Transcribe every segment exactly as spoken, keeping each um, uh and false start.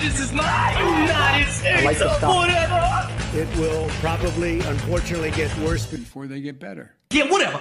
Vengeance is mine! United States like of whatever! It will probably, unfortunately, get worse before they get better. Yeah, whatever.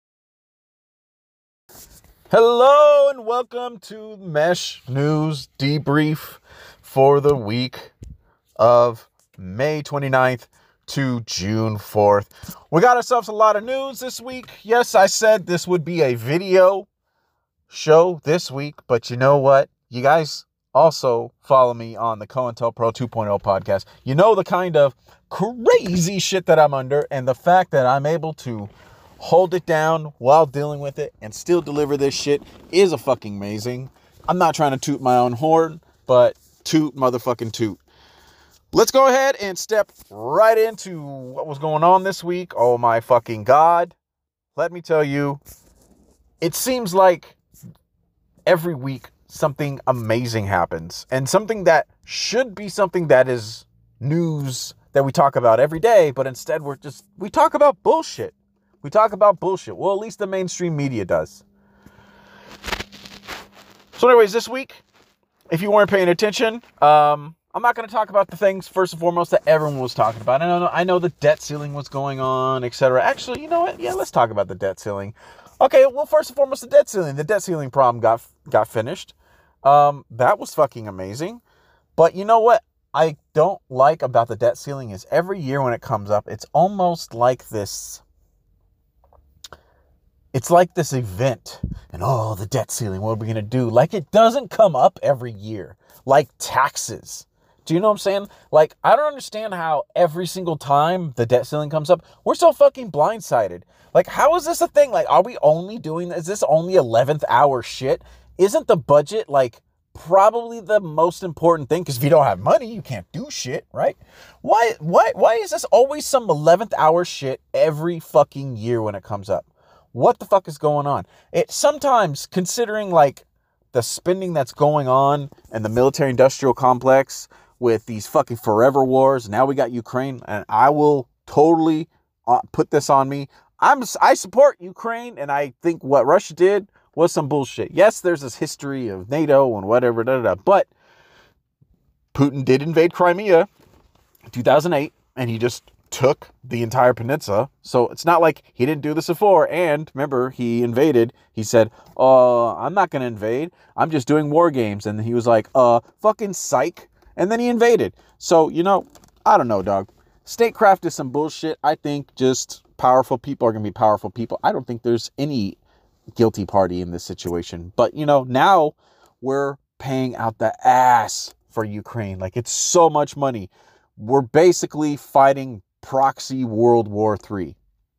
Hello and welcome to Mesh News Debrief for the week of May twenty-ninth to June fourth. We got ourselves a lot of news this week. Yes, I said this would be a video show this week, but you know what? You guys also follow me on the COINTELPRO two point oh podcast. You know the kind of crazy shit that I'm under, and the fact that I'm able to hold it down while dealing with it and still deliver this shit is a fucking amazing. I'm not trying to toot my own horn, but toot motherfucking toot. Let's go ahead and step right into what was going on this week. Oh my fucking God. Let me tell you, it seems like every week something amazing happens, and something that should be something that is news that we talk about every day, but instead we're just, we talk about bullshit. We talk about bullshit. Well, at least the mainstream media does. So anyways, this week, if you weren't paying attention, um, I'm not going to talk about the things, first and foremost, that everyone was talking about. I know, I know the debt ceiling was going on, et cetera. Actually, you know what? Yeah, let's talk about the debt ceiling. Okay, well, first and foremost, the debt ceiling. The debt ceiling problem got got finished. Um, that was fucking amazing. But you know what I don't like about the debt ceiling is every year when it comes up, it's almost like this... It's like this event, and oh, the debt ceiling, what are we going to do? Like, it doesn't come up every year, like taxes. Do you know what I'm saying? Like, I don't understand how every single time the debt ceiling comes up, we're so fucking blindsided. Like, how is this a thing? Like, are we only doing, is this only eleventh hour shit? Isn't the budget, like, probably the most important thing? Because if you don't have money, you can't do shit, right? Why, why, why is this always some eleventh hour shit every fucking year when it comes up? What the fuck is going on? It sometimes, considering like the spending that's going on in the military industrial complex with these fucking forever wars. Now we got Ukraine, and I will totally uh, put this on me. I'm I support Ukraine, and I think what Russia did was some bullshit. Yes, there's this history of NATO and whatever, da, da, da, but Putin did invade Crimea in two thousand eight, and he just took the entire peninsula. So it's not like he didn't do this before. And remember, he invaded. He said, uh, I'm not going to invade. I'm just doing war games. And he was like, uh, fucking psych. And then he invaded. So, you know, I don't know, dog. Statecraft is some bullshit. I think just powerful people are going to be powerful people. I don't think there's any guilty party in this situation. But, you know, now we're paying out the ass for Ukraine. Like, it's so much money. We're basically fighting proxy World War Three.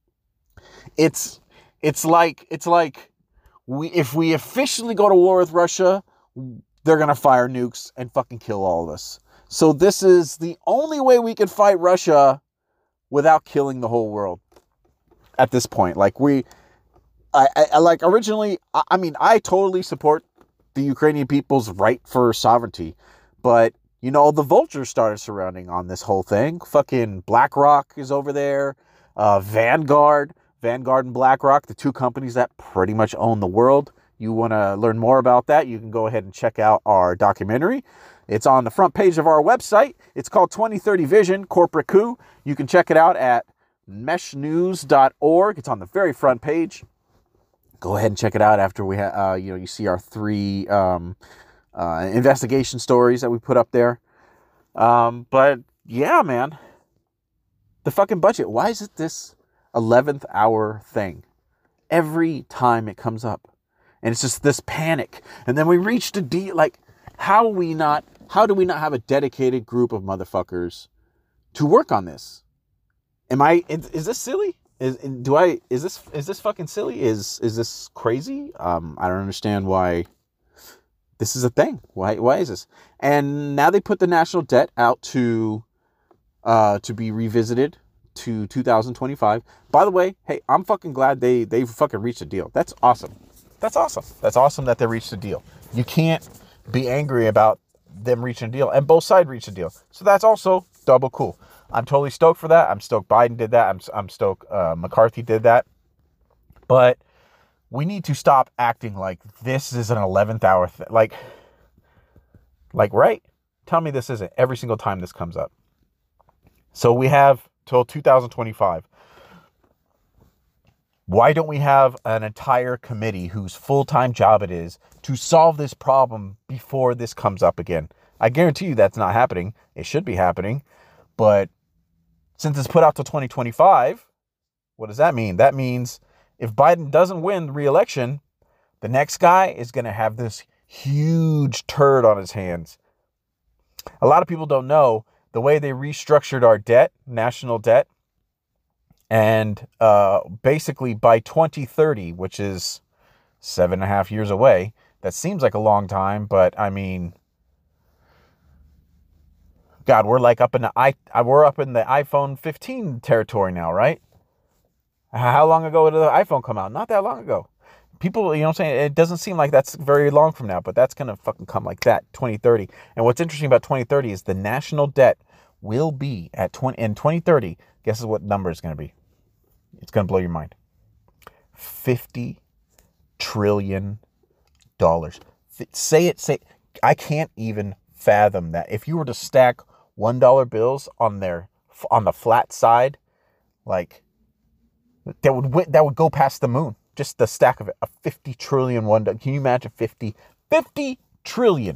It's it's like it's like we if we officially go to war with Russia, they're gonna fire nukes and fucking kill all of us. So this is the only way we can fight Russia without killing the whole world at this point. Like we, I, I like originally. I, I mean, I totally support the Ukrainian people's right for sovereignty, but you know, the vultures started surrounding on this whole thing. Fucking BlackRock is over there. Uh, Vanguard. Vanguard and BlackRock, the two companies that pretty much own the world. You want to learn more about that, you can go ahead and check out our documentary. It's on the front page of our website. It's called twenty thirty Vision, Corporate Coup. You can check it out at mesh news dot org. It's on the very front page. Go ahead and check it out after we ha- uh, you know, you see our three... Um, Uh, investigation stories that we put up there. Um, but yeah, man, the fucking budget. Why is it this eleventh hour thing every time it comes up? And it's just this panic. And then we reach the D, like, how we not, how do we not have a dedicated group of motherfuckers to work on this? Am I, is, is this silly? Is, do I, is this, is this fucking silly? Is, is this crazy? Um, I don't understand why this is a thing. Why why is this? And now they put the national debt out to uh, to be revisited to two thousand twenty-five. By the way, hey, I'm fucking glad they, they fucking reached a deal. That's awesome. That's awesome. That's awesome that they reached a deal. You can't be angry about them reaching a deal. And both sides reached a deal. So that's also double cool. I'm totally stoked for that. I'm stoked Biden did that. I'm, I'm stoked uh, McCarthy did that. But we need to stop acting like this is an eleventh hour thing. Like, like, right? Tell me this isn't every single time this comes up. So we have till two thousand twenty-five. Why don't we have an entire committee whose full-time job it is to solve this problem before this comes up again? I guarantee you that's not happening. It should be happening. But since it's put out to twenty twenty-five, what does that mean? That means if Biden doesn't win the re-election, the next guy is going to have this huge turd on his hands. A lot of people don't know the way they restructured our debt, national debt. And uh, basically by twenty thirty, which is seven and a half years away, that seems like a long time, but I mean, God, we're like up in the i we're up in the iPhone fifteen territory now, right? How long ago did the iPhone come out? Not that long ago. People, you know what I'm saying? It doesn't seem like that's very long from now, but that's going to fucking come like that, twenty thirty. And what's interesting about twenty thirty is the national debt will be at twenty in twenty thirty. Guess what number it's going to be? It's going to blow your mind. fifty trillion dollars. Say it, say, I can't even fathom that. If you were to stack one dollar bills on their, on the flat side, like, that would, that would go past the moon. Just the stack of it, a fifty trillion one. Can you imagine fifty? fifty trillion.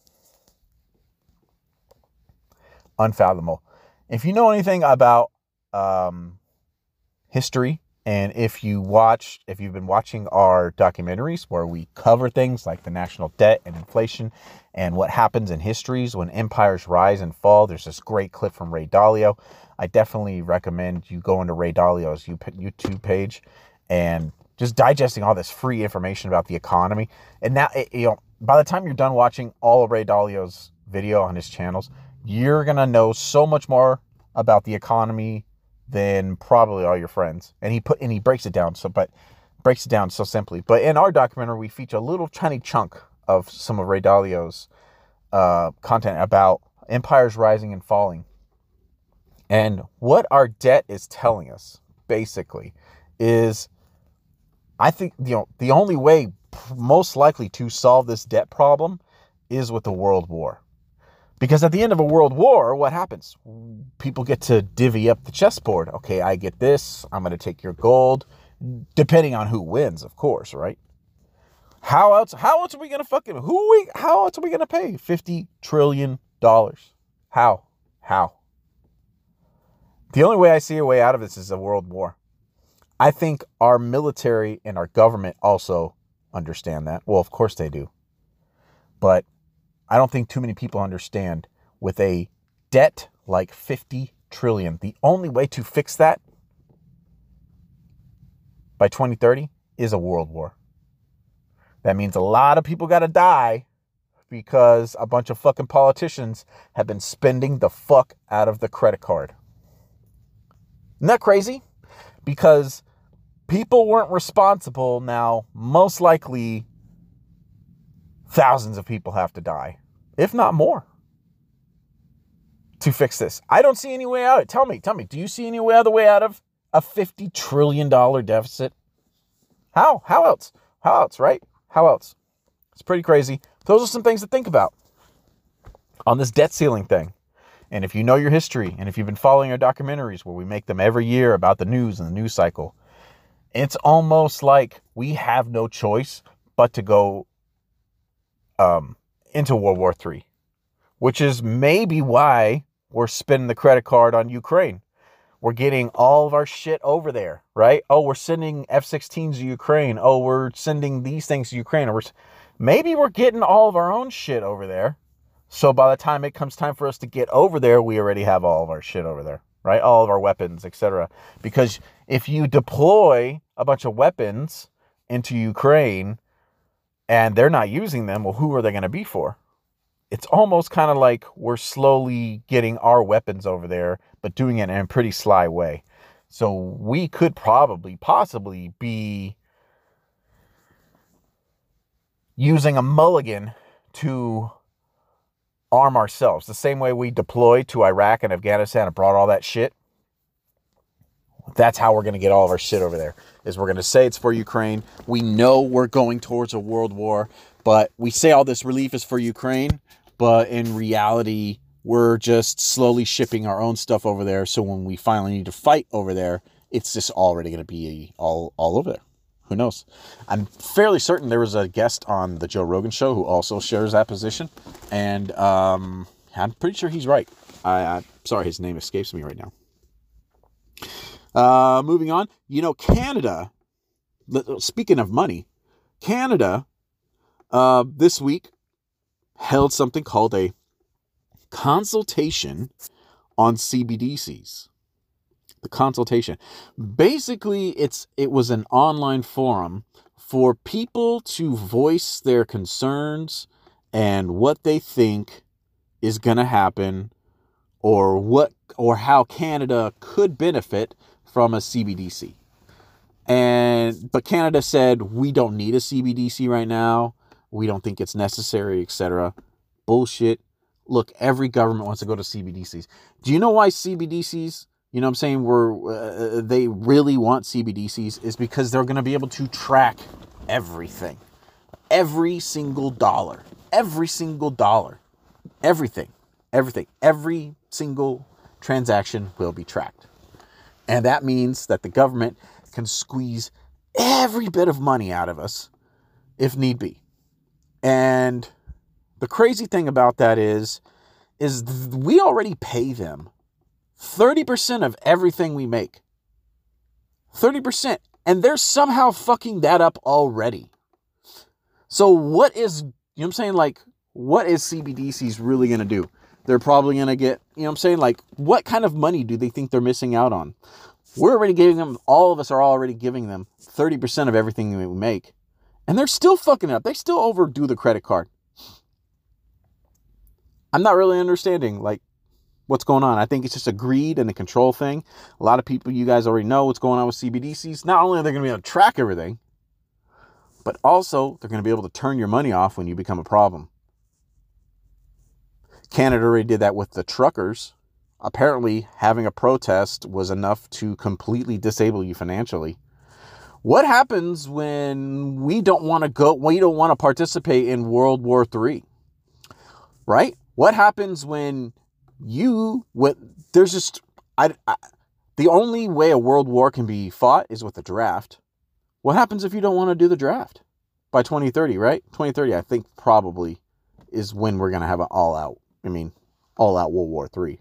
Unfathomable. If you know anything about um, history, and if you watch, if you've been watching our documentaries where we cover things like the national debt and inflation and what happens in histories when empires rise and fall, there's this great clip from Ray Dalio. I definitely recommend you go into Ray Dalio's YouTube page and just digesting all this free information about the economy. And now, you know, by the time you're done watching all of Ray Dalio's video on his channels, you're going to know so much more about the economy than probably all your friends. And he put, and he breaks it down. So, but breaks it down so simply. But in our documentary, we feature a little tiny chunk of some of Ray Dalio's uh, content about empires rising and falling. And what our debt is telling us, basically, is I think, you know, the only way most likely to solve this debt problem is with a world war. Because at the end of a world war, what happens? People get to divvy up the chessboard. Okay, I get this. I'm going to take your gold. Depending on who wins, of course, right? How else? How else are we going to fucking, who we, how else are we going to pay fifty trillion dollars? How? How? The only way I see a way out of this is a world war. I think our military and our government also understand that. Well, of course they do. But I don't think too many people understand with a debt like fifty trillion, the only way to fix that by twenty thirty is a world war. That means a lot of people got to die because a bunch of fucking politicians have been spending the fuck out of the credit card. Isn't that crazy? Because people weren't responsible. Now, most likely, thousands of people have to die, if not more, to fix this. I don't see any way out of it. Tell me, tell me, do you see any way other way out of a fifty trillion dollars deficit? How? How else? How else, right? How else? It's pretty crazy. Those are some things to think about on this debt ceiling thing. And if you know your history, and if you've been following our documentaries where we make them every year about the news and the news cycle, it's almost like we have no choice but to go um, into World War Three, which is maybe why we're spending the credit card on Ukraine. We're getting all of our shit over there, right? Oh, we're sending F sixteens to Ukraine. Oh, we're sending these things to Ukraine. Or we're, maybe we're getting all of our own shit over there. So by the time it comes time for us to get over there, we already have all of our shit over there, right? All of our weapons, et cetera. Because if you deploy a bunch of weapons into Ukraine and they're not using them, well, who are they going to be for? It's almost kind of like we're slowly getting our weapons over there, but doing it in a pretty sly way. So we could probably, possibly be using a mulligan to arm ourselves. The same way we deployed to Iraq and Afghanistan and brought all that shit. That's how we're going to get all of our shit over there. Is we're going to say it's for Ukraine. We know we're going towards a world war, but we say all this relief is for Ukraine, but in reality, we're just slowly shipping our own stuff over there. So when we finally need to fight over there, it's just already going to be all, all over there. Who knows? I'm fairly certain there was a guest on the Joe Rogan show who also shares that position. And um, I'm pretty sure he's right. I, I'm sorry, his name escapes me right now. Uh, moving on. You know, Canada, speaking of money, Canada uh, this week held something called a consultation on C B D Cs. The consultation. Basically, it's it was an online forum for people to voice their concerns and what they think is going to happen, or what or how Canada could benefit from a C B D C. And but Canada said, we don't need a C B D C right now. We don't think it's necessary, et cetera. Bullshit. Look, every government wants to go to C B D Cs. Do you know why C B D Cs, you know what I'm saying, were uh, they really want C B D Cs? Is because they're going to be able to track everything. Every single dollar. Every single dollar. Everything. Everything. Every single transaction will be tracked. And that means that the government can squeeze every bit of money out of us if need be. And the crazy thing about that is, is we already pay them thirty percent of everything we make. thirty percent. And they're somehow fucking that up already. So what is, you know what I'm saying? Like, what is C B D Cs really going to do? They're probably going to get, you know what I'm saying? Like, what kind of money do they think they're missing out on? We're already giving them, all of us are already giving them thirty percent of everything we make. And they're still fucking up. They still overdo the credit card. I'm not really understanding, like, what's going on. I think it's just a greed and a control thing. A lot of people, you guys already know what's going on with C B D Cs. Not only are they going to be able to track everything, but also they're going to be able to turn your money off when you become a problem. Canada already did that with the truckers. Apparently, having a protest was enough to completely disable you financially. What happens when we don't want to go, we don't want to participate in World War Three? Right? What happens when you, what, there's just, I, I, the only way a world war can be fought is with a draft. What happens if you don't want to do the draft? By twenty thirty, right? twenty thirty, I think, probably is when we're going to have an all-out, I mean, all-out World War Three.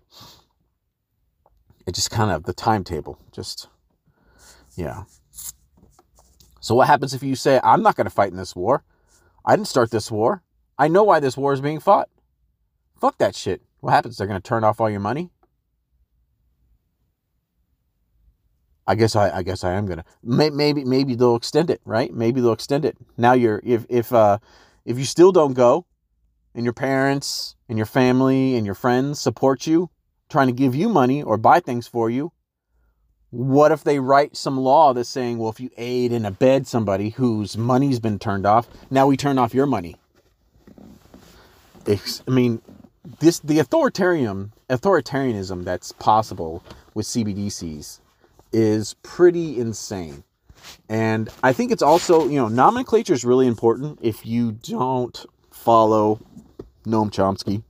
It just kind of, the timetable, just, yeah. So what happens if you say, I'm not going to fight in this war? I didn't start this war. I know why this war is being fought. Fuck that shit. What happens? They're going to turn off all your money? I guess I, I guess I am going to. Maybe, maybe they'll extend it, right? Maybe they'll extend it. Now you're, if, if, uh, if you still don't go, and your parents and your family and your friends support you, trying to give you money or buy things for you, what if they write some law that's saying, well, if you aid and abet somebody whose money's been turned off, now we turn off your money? It's, I mean, this the authoritarian authoritarianism that's possible with C B D Cs is pretty insane. And I think it's also, you know, nomenclature is really important. If you don't follow Noam Chomsky,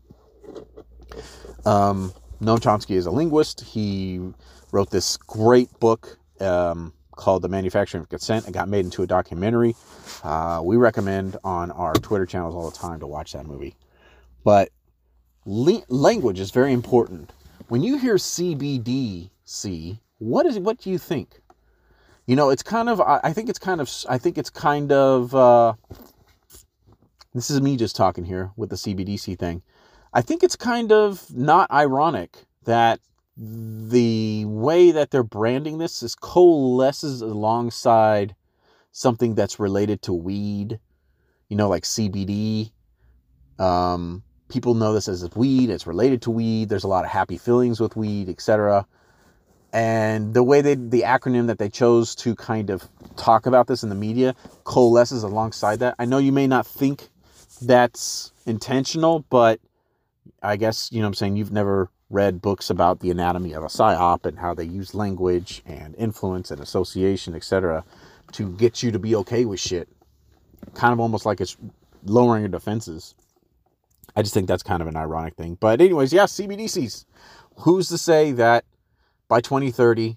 um, Noam Chomsky is a linguist. He wrote this great book um, called The Manufacturing of Consent. It got made into a documentary. Uh, we recommend on our Twitter channels all the time to watch that movie. But le- language is very important. When you hear C B D C, what is what do you think? You know, it's kind of, I, I think it's kind of, I think it's kind of, uh, this is me just talking here with the C B D C thing. I think it's kind of not ironic that the way that they're branding this is coalesces alongside something that's related to weed, you know, like C B D. Um, people know this as weed. It's related to weed. There's a lot of happy feelings with weed, et cetera. And the way they, the acronym that they chose to kind of talk about this in the media coalesces alongside that. I know you may not think that's intentional, but I guess, you know what I'm saying, you've never read books about the anatomy of a psyop and how they use language and influence and association, et cetera, to get you to be okay with shit. Kind of almost like it's lowering your defenses. I just think that's kind of an ironic thing. But anyways, yeah, C B D Cs. Who's to say that by twenty thirty,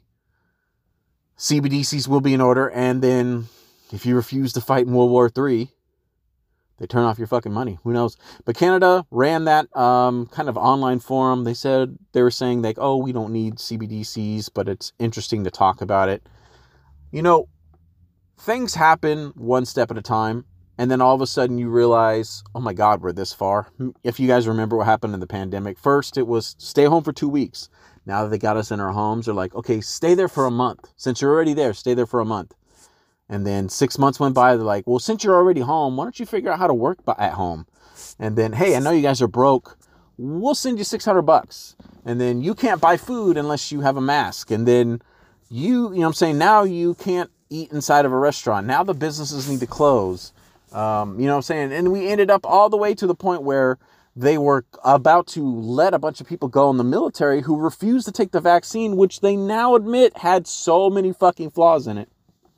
C B D Cs will be in order, and then if you refuse to fight in World War Three, they turn off your fucking money. Who knows? But Canada ran that um, kind of online forum. They said, they were saying like, oh, we don't need C B D Cs, but it's interesting to talk about it. You know, things happen one step at a time. And then all of a sudden you realize, oh my God, we're this far. If you guys remember what happened in the pandemic, first it was stay home for two weeks. Now that they got us in our homes, they're like, okay, stay there for a month. Since you're already there, stay there for a month. And then six months went by. They're like, well, since you're already home, why don't you figure out how to work at home? And then, hey, I know you guys are broke. We'll send you six hundred bucks. And then you can't buy food unless you have a mask. And then you, you know what I'm saying? Now you can't eat inside of a restaurant. Now the businesses need to close. Um, you know what I'm saying? And we ended up all the way to the point where they were about to let a bunch of people go in the military who refused to take the vaccine, which they now admit had so many fucking flaws in it.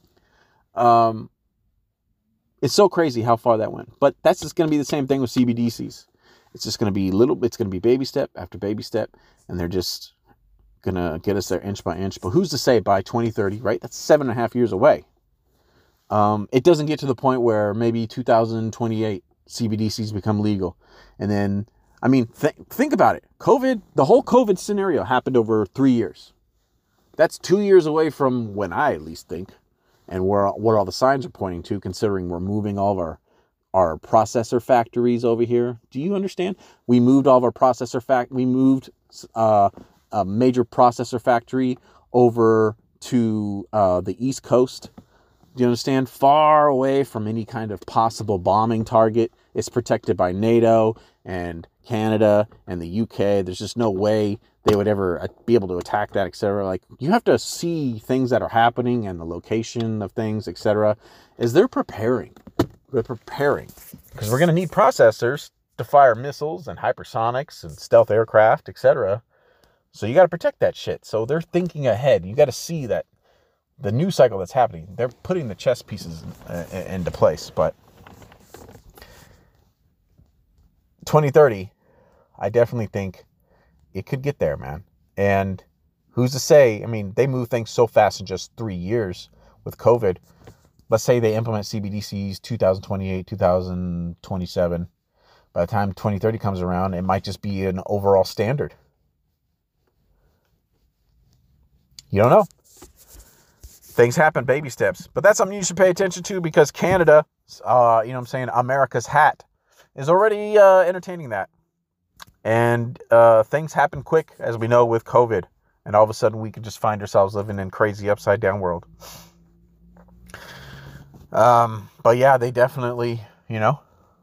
Um, it's so crazy how far that went. But that's just going to be the same thing with C B D Cs. It's just going to be little, it's going to be baby step after baby step. And they're just going to get us there inch by inch. But who's to say by twenty thirty, right? That's seven and a half years away. Um, it doesn't get to the point where maybe two thousand twenty-eight C B D Cs become legal. And then, I mean, th- think about it. COVID, the whole COVID scenario happened over three years. That's two years away from when I at least think, and where what all the signs are pointing to, considering we're moving all of our, our processor factories over here. Do you understand? We moved all of our processor fact. We moved uh, a major processor factory over to uh, the East Coast. Do you understand? Far away from any kind of possible bombing target. It's protected by NATO and Canada and the U K. There's just no way they would ever be able to attack that, et cetera. Like, you have to see things that are happening and the location of things, et cetera. Is they're preparing. They're preparing. Because we're going to need processors to fire missiles and hypersonics and stealth aircraft, et cetera. So you got to protect that shit. So they're thinking ahead. You got to see that the news cycle that's happening, they're putting the chess pieces uh, into place. But twenty thirty, I definitely think it could get there, man. And who's to say? I mean, they move things so fast in just three years with COVID. Let's say they implement C B D Cs two thousand twenty-eight, two thousand twenty-seven. By the time twenty thirty comes around, it might just be an overall standard. You don't know. Things happen, baby steps. But that's something you should pay attention to, because Canada, uh, you know what I'm saying, America's hat, is already uh, entertaining that. And uh, things happen quick, as we know, with COVID. And all of a sudden, we could just find ourselves living in crazy upside down world. Um, but yeah, they definitely, you know,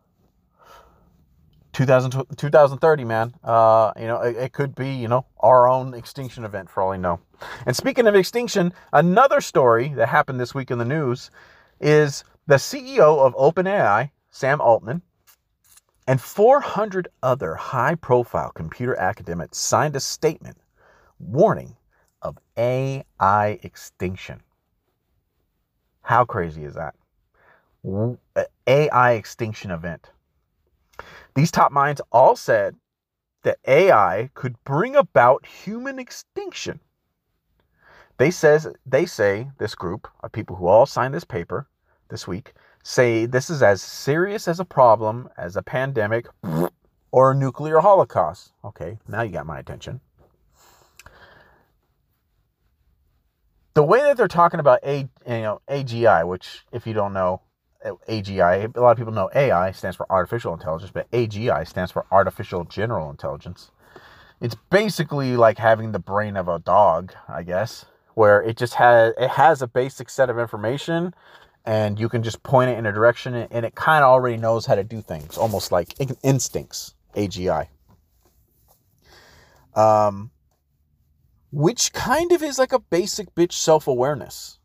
two thousand, twenty thirty, man, uh, you know, it, it could be, you know, our own extinction event for all I know. And speaking of extinction, another story that happened this week in the news is the C E O of OpenAI, Sam Altman, and four hundred other high-profile computer academics signed a statement warning of A I extinction. How crazy is that? A I extinction event. These top minds all said that A I could bring about human extinction. They says they say this group of people who all signed this paper this week say this is as serious as a problem as a pandemic or a nuclear holocaust. Okay, now you got my attention. The way that they're talking about A, you know, A G I, which if you don't know, A G I, a lot of people know A I stands for artificial intelligence, but A G I stands for artificial general intelligence. It's basically like having the brain of a dog, I guess, where it just has, it has a basic set of information and you can just point it in a direction and it kind of already knows how to do things, almost like instincts, A G I. Um, which kind of is like a basic bitch self-awareness.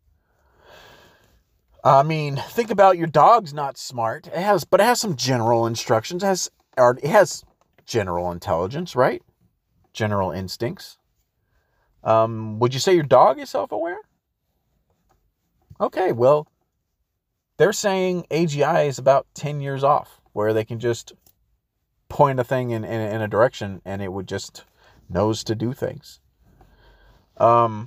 I mean, think about your dog's not smart. It has, but it has some general instructions. It has, or it has general intelligence, right? General instincts. Um, would you say your dog is self-aware? Okay, well, they're saying A G I is about ten years off, where they can just point a thing in, in, in a direction and it would just knows to do things. Um,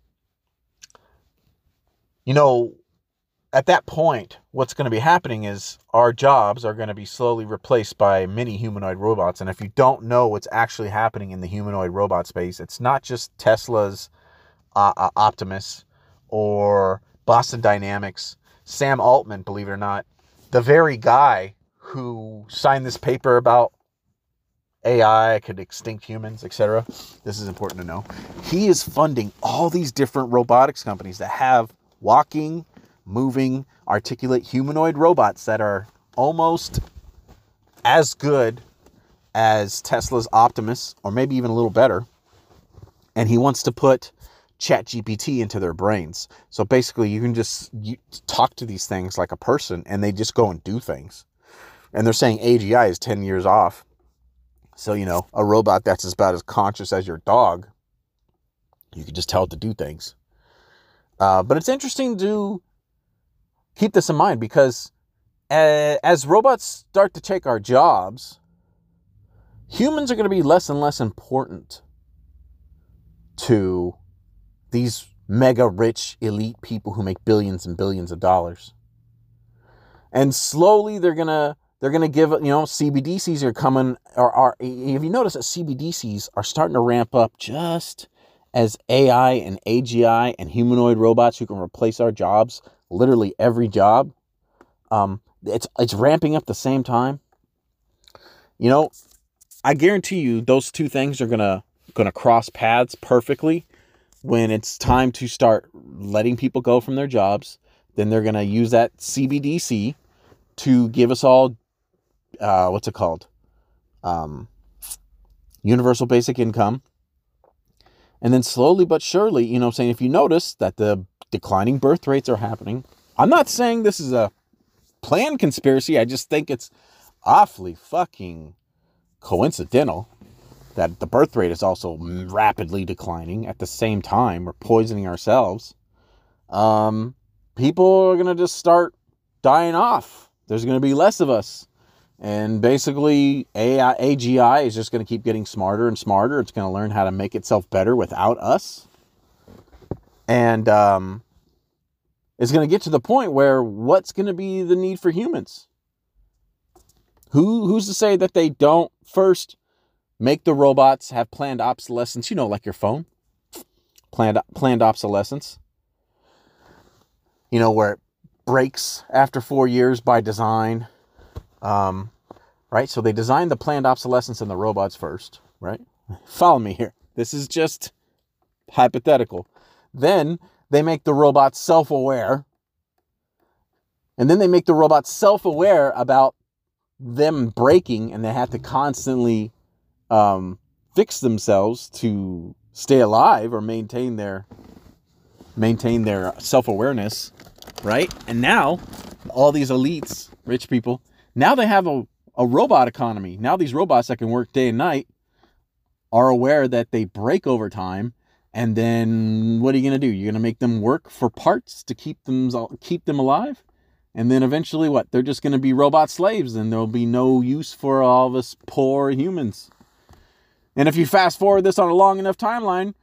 you know, at that point, what's going to be happening is our jobs are going to be slowly replaced by mini humanoid robots. And if you don't know what's actually happening in the humanoid robot space, it's not just Tesla's uh, uh, Optimus or Boston Dynamics. Sam Altman, believe it or not, the very guy who signed this paper about A I could extinct humans, et cetera. This is important to know. He is funding all these different robotics companies that have walking, moving, articulate humanoid robots that are almost as good as Tesla's Optimus, or maybe even a little better. And he wants to put ChatGPT into their brains. So basically you can just you talk to these things like a person and they just go and do things. And they're saying A G I is ten years off. So, you know, a robot that's about as conscious as your dog, you can just tell it to do things. Uh, but it's interesting to keep this in mind because as, as robots start to take our jobs, humans are going to be less and less important to these mega rich elite people who make billions and billions of dollars. And slowly they're going to They're going to give, you know, C B D Cs are coming, or are, if you notice that C B D Cs are starting to ramp up just as A I and A G I and humanoid robots who can replace our jobs, literally every job. Um, it's, it's ramping up the same time. You know, I guarantee you those two things are going to, going to cross paths perfectly when it's time to start letting people go from their jobs. Then they're going to use that C B D C to give us all Uh, what's it called? Um, universal basic income. And then slowly but surely, you know what I'm saying, if you notice that the declining birth rates are happening, I'm not saying this is a planned conspiracy. I just think it's awfully fucking coincidental that the birth rate is also rapidly declining at the same time. We're poisoning ourselves. Um, people are going to just start dying off. There's going to be less of us. And basically, A I, A G I is just going to keep getting smarter and smarter. It's going to learn how to make itself better without us. And um, it's going to get to the point where what's going to be the need for humans? Who Who's to say that they don't first make the robots have planned obsolescence? You know, like your phone. Planned, planned obsolescence. You know, where it breaks after four years by design. Um, right? So they designed the planned obsolescence in the robots first, right? Follow me here. This is just hypothetical. Then they make the robots self-aware. And then they make the robots self-aware about them breaking, and they have to constantly um, fix themselves to stay alive or maintain their maintain their self-awareness, right? And now all these elites, rich people, now they have a, a robot economy. Now these robots that can work day and night are aware that they break over time. And then what are you going to do? You're going to make them work for parts to keep them, keep them alive? And then eventually what? They're just going to be robot slaves and there'll be no use for all of us poor humans. And if you fast forward this on a long enough timeline,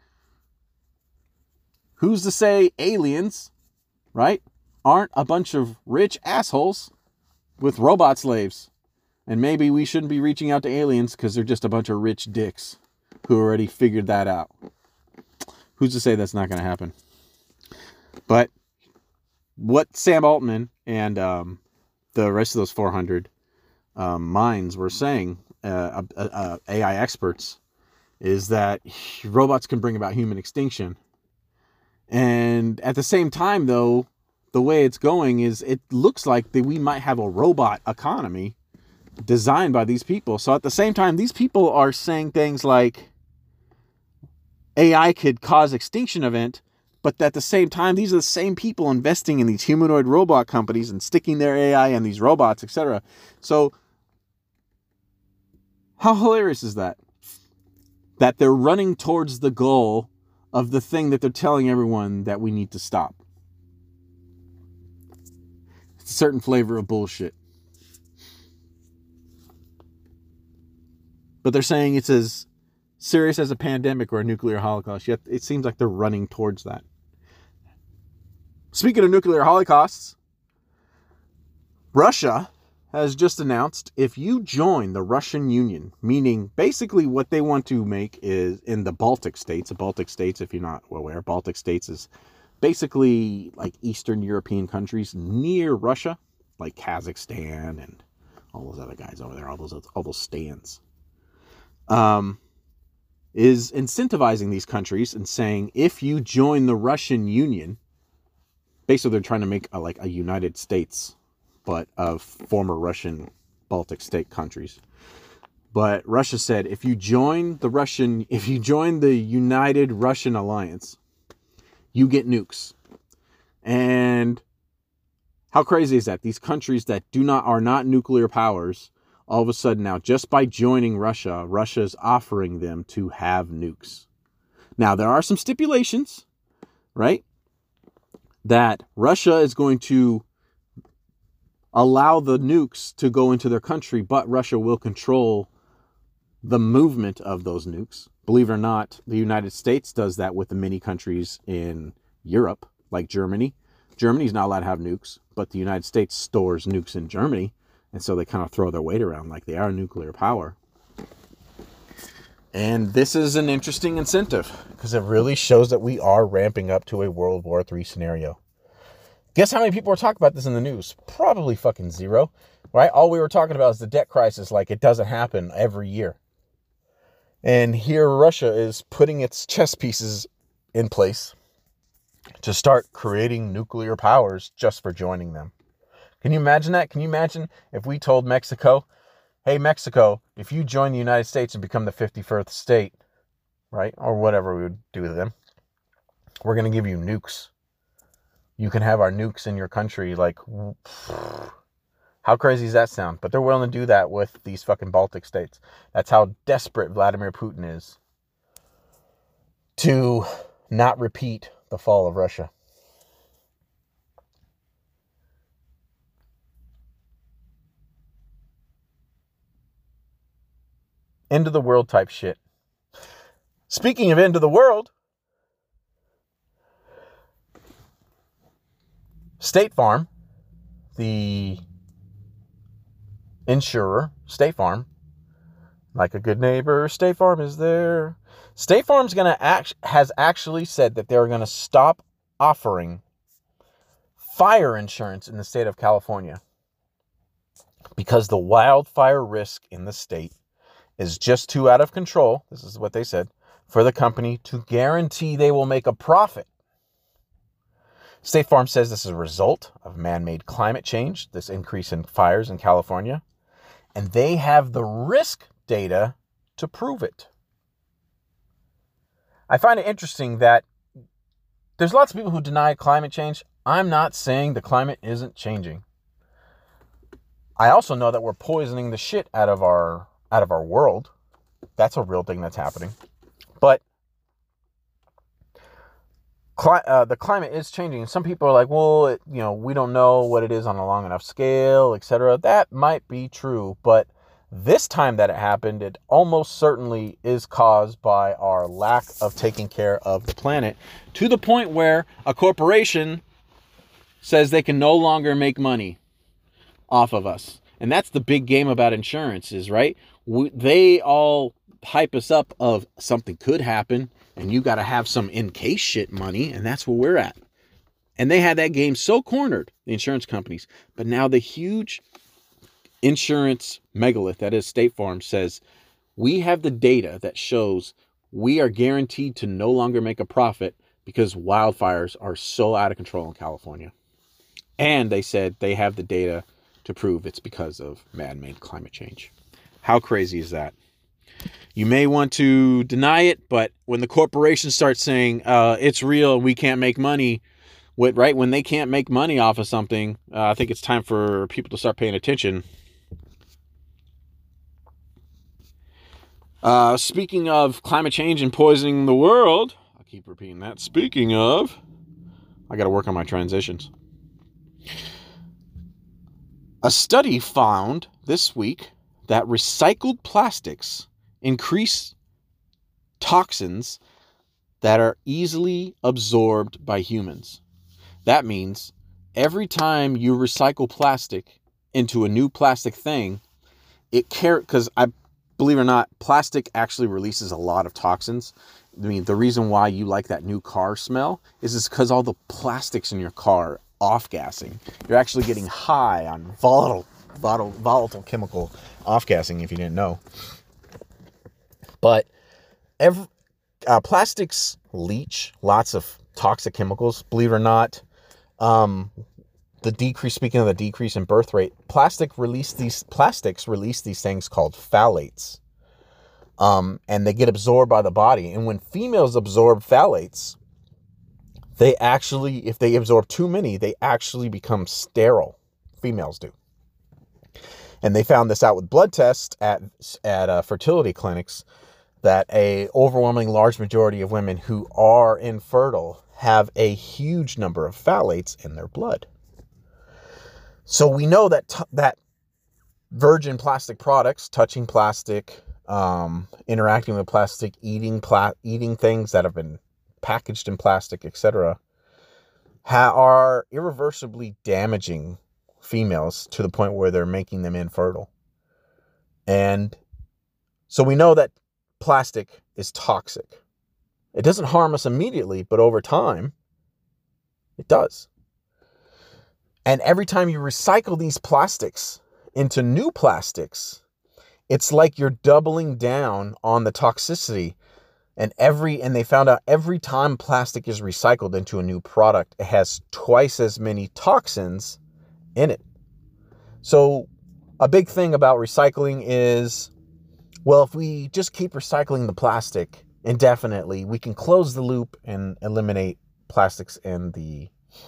who's to say aliens, right, aren't a bunch of rich assholes with robot slaves? And maybe we shouldn't be reaching out to aliens because they're just a bunch of rich dicks who already figured that out. Who's to say that's not going to happen? But what Sam Altman and um, the rest of those four hundred um, minds were saying, uh, uh, uh, A I experts, is that robots can bring about human extinction. And at the same time, though, the way it's going is it looks like that we might have a robot economy designed by these people. So at the same time, these people are saying things like A I could cause extinction event, but at the same time, these are the same people investing in these humanoid robot companies and sticking their A I in these robots, et cetera. So how hilarious is that? That they're running towards the goal of the thing that they're telling everyone that we need to stop. It's a certain flavor of bullshit. but they're saying it's as serious as a pandemic or a nuclear holocaust, yet it seems like they're running towards that. Speaking of nuclear holocausts, Russia has just announced if you join the Russian Union, meaning basically what they want to make is in the Baltic states. The Baltic states, if you're not aware, Baltic states is basically like Eastern European countries near Russia, like Kazakhstan and all those other guys over there, all those all those stands. Um, is incentivizing these countries and saying, if you join the Russian Union, basically they're trying to make a, like a United States, but of former Russian Baltic state countries. But Russia said, if you join the Russian, if you join the United Russian Alliance, you get nukes. And how crazy is that? These countries that do not are not nuclear powers, all of a sudden now, just by joining Russia, Russia is offering them to have nukes. Now, there are some stipulations, right? That Russia is going to allow the nukes to go into their country, but Russia will control the movement of those nukes. Believe it or not, the United States does that with the many countries in Europe, like Germany. Germany's not allowed to have nukes, but the United States stores nukes in Germany. And so they kind of throw their weight around like they are nuclear power. And this is an interesting incentive because it really shows that we are ramping up to a World War Three scenario. Guess how many people were talking about this in the news? Probably fucking zero, right? All we were talking about is the debt crisis, like it doesn't happen every year. And here Russia is putting its chess pieces in place to start creating nuclear powers just for joining them. Can you imagine that? Can you imagine if we told Mexico, hey, Mexico, if you join the United States and become the fifty-first state, right, or whatever we would do to them, we're going to give you nukes. You can have our nukes in your country. Like, how crazy does that sound? But they're willing to do that with these fucking Baltic states. That's how desperate Vladimir Putin is to not repeat the fall of Russia. End of the world type shit. Speaking of end of the world, State Farm, the insurer, State Farm, like a good neighbor, State Farm is there. State Farm's gonna act has actually said that they're gonna stop offering fire insurance in the state of California because the wildfire risk in the state is just too out of control, this is what they said, for the company to guarantee they will make a profit. State Farm says this is a result of man-made climate change, this increase in fires in California, and they have the risk data to prove it. I find it interesting that there's lots of people who deny climate change. I'm not saying the climate isn't changing. I also know that we're poisoning the shit out of our out of our world. That's a real thing that's happening. But cli- uh, the climate is changing. Some people are like, well, it, you know, we don't know what it is on a long enough scale, et cetera. That might be true. But this time that it happened, it almost certainly is caused by our lack of taking care of the planet, to the point where a corporation says they can no longer make money off of us. And that's the big game about insurances, right? We, they all hype us up of something could happen and you got to have some in case shit money. And that's where we're at. And they had that game so cornered, the insurance companies. But now the huge insurance megalith, that is State Farm, says we have the data that shows we are guaranteed to no longer make a profit because wildfires are so out of control in California. And they said they have the data to prove it's because of man-made climate change. How crazy is that? You may want to deny it, but when the corporations start saying uh, it's real and we can't make money, what, right? When they can't make money off of something, uh, I think it's time for people to start paying attention. Uh, speaking of climate change and poisoning the world, I keep repeating that. Speaking of, I got to work on my transitions. A study found this week that recycled plastics increase toxins that are easily absorbed by humans. That means every time you recycle plastic into a new plastic thing, it care because I believe it or not, plastic actually releases a lot of toxins. I mean, the reason why you like that new car smell is it's because all the plastics in your car are off-gassing. You're actually getting high on volatile, volatile, volatile chemical off-gassing, if you didn't know. But every, uh, plastics leach lots of toxic chemicals. Believe it or not, um, the decrease, speaking of the decrease in birth rate, plastic release these plastics release these things called phthalates. Um, and they get absorbed by the body. And when females absorb phthalates, they actually, if they absorb too many, they actually become sterile. Females do. And they found this out with blood tests at, at uh, fertility clinics, that a overwhelming large majority of women who are infertile have a huge number of phthalates in their blood. So we know that t- that virgin plastic products, touching plastic, um, interacting with plastic, eating pla- eating things that have been packaged in plastic, et cetera, ha- are irreversibly damaging females to the point where they're making them infertile. And so we know that plastic is toxic. It doesn't harm us immediately, but over time, it does. And every time you recycle these plastics into new plastics, it's like you're doubling down on the toxicity. And every and they found out every time plastic is recycled into a new product, it has twice as many toxins in it. So a big thing about recycling is, well, if we just keep recycling the plastic indefinitely, we can close the loop and eliminate plastics in the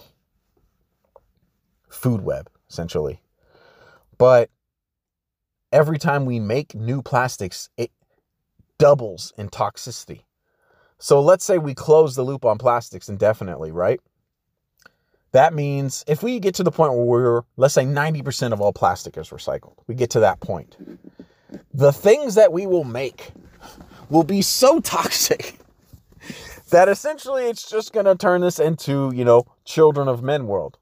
food web, essentially. But every time we make new plastics, it doubles in toxicity. So let's say we close the loop on plastics indefinitely, right? That means if we get to the point where we're, let's say ninety percent of all plastic is recycled, we get to that point, the things that we will make will be so toxic that essentially it's just going to turn this into, you know, children of men world.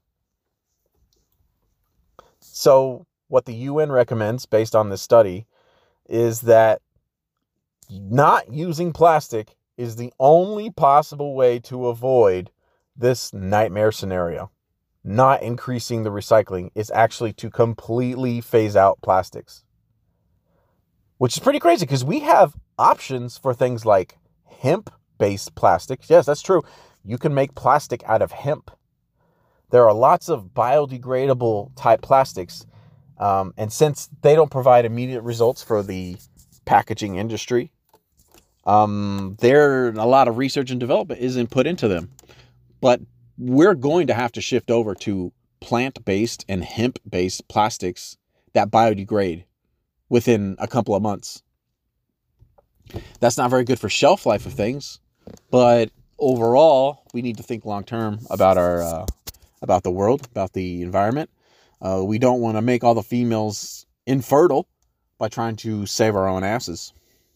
So what the U N recommends based on this study is that not using plastic is the only possible way to avoid this nightmare scenario. Not increasing the recycling is actually to completely phase out plastics. Which is pretty crazy because we have options for things like hemp-based plastics. Yes, that's true. You can make plastic out of hemp. There are lots of biodegradable type plastics. Um, and since they don't provide immediate results for the packaging industry, um, there a lot of research and development isn't put into them. But we're going to have to shift over to plant-based and hemp-based plastics that biodegrade within a couple of months. That's not very good for shelf life of things, but overall, we need to think long-term about our uh, about the world, about the environment. Uh, we don't want to make all the females infertile by trying to save our own asses.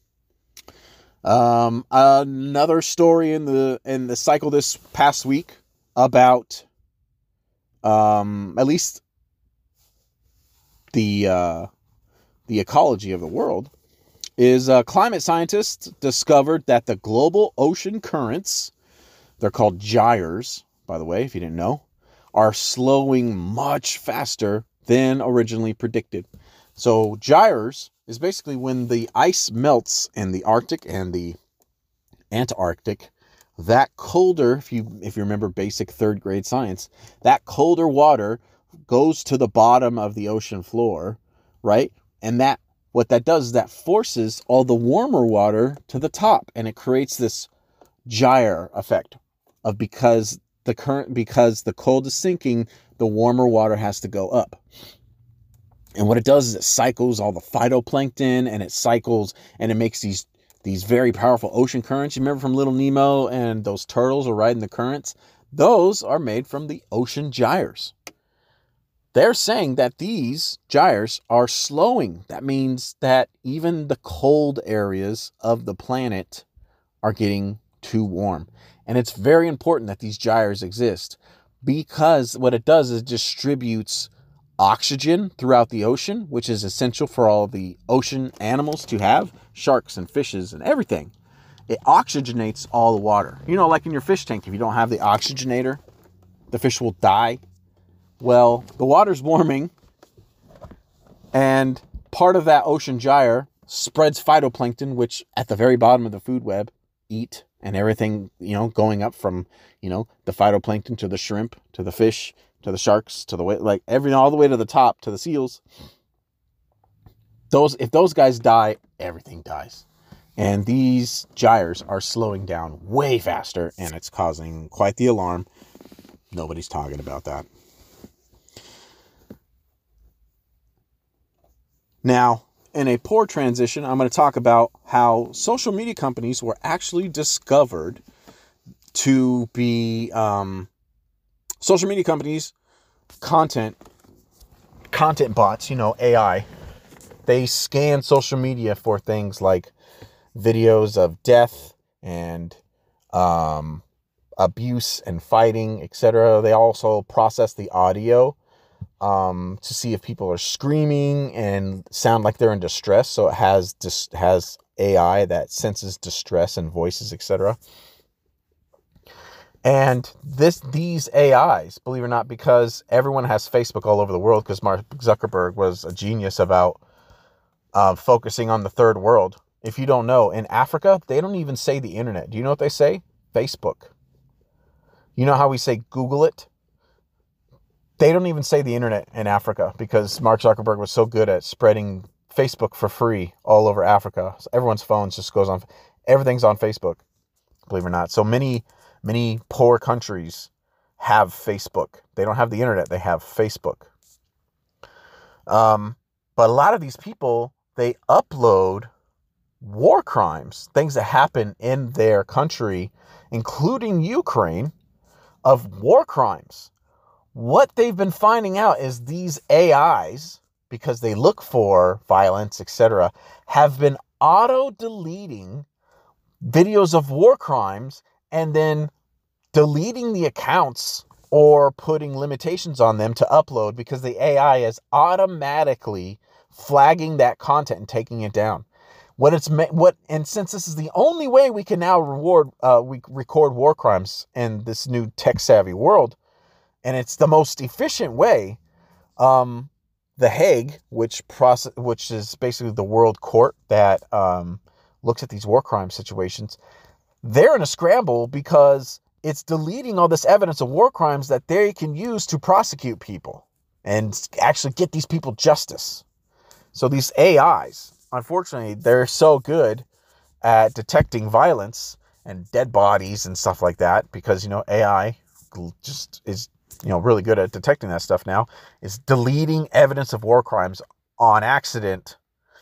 Um, another story in the in the cycle this past week about um, at least the uh, the ecology of the world is uh, climate scientists discovered that the global ocean currents, they're called gyres, by the way, if you didn't know, are slowing much faster than originally predicted. So gyres is basically when the ice melts in the Arctic and the Antarctic, that colder, if you if you remember basic third grade science, that colder water goes to the bottom of the ocean floor, right? And that what that does is that forces all the warmer water to the top, and it creates this gyre effect of because the current because the cold is sinking, the warmer water has to go up. And what it does is it cycles all the phytoplankton, and it cycles and it makes these these very powerful ocean currents. You remember from Little Nemo and those turtles are riding the currents? Those are made from the ocean gyres. they're saying that these gyres are slowing. That means that even the cold areas of the planet are getting too warm. And it's very important that these gyres exist, because what it does is it distributes oxygen throughout the ocean, which is essential for all the ocean animals to have, sharks and fishes and everything. It oxygenates all the water. You know, like in your fish tank, if you don't have the oxygenator, the fish will die. Well, the water's warming, and part of that ocean gyre spreads phytoplankton, which at the very bottom of the food web eat, and everything, you know, going up from, you know, the phytoplankton to the shrimp, to the fish, to the sharks, to the way, like everything, all the way to the top, to the seals. Those, if those guys die, everything dies. And these gyres are slowing down way faster, and it's causing quite the alarm. Nobody's talking about that. Now, in a poor transition, I'm going to talk about how social media companies were actually discovered to be um, social media companies, content, content bots, you know, A I. They scan social media for things like videos of death and um, abuse and fighting, et cetera. They also process the audio um, to see if people are screaming and sound like they're in distress. So it has dis- has A I that senses distress and voices, et cetera. And this these A Is, believe it or not, because everyone has Facebook all over the world, because Mark Zuckerberg was a genius about uh, focusing on the third world. If you don't know, in Africa, they don't even say the internet. Do you know what they say? Facebook. You know how we say Google it? They don't even say the internet in Africa, because Mark Zuckerberg was so good at spreading Facebook for free all over Africa. So everyone's phones just goes on. Everything's on Facebook, believe it or not. So many, many poor countries have Facebook. They don't have the internet. They have Facebook. Um, but a lot of these people, they upload war crimes, things that happen in their country, including Ukraine, of war crimes. What they've been finding out is these A Is, because they look for violence, et cetera, have been auto-deleting videos of war crimes and then deleting the accounts or putting limitations on them to upload, because the A I is automatically flagging that content and taking it down. What it's what and since this is the only way we can now reward uh, we record war crimes in this new tech savvy world, and it's the most efficient way, um, The Hague, which process which is basically the world court that um, looks at these war crime situations, they're in a scramble because it's deleting all this evidence of war crimes that they can use to prosecute people and actually get these people justice. So these A Is, unfortunately, they're so good at detecting violence and dead bodies and stuff like that, because, you know, A I just is, you know, really good at detecting that stuff now, is deleting evidence of war crimes on accident.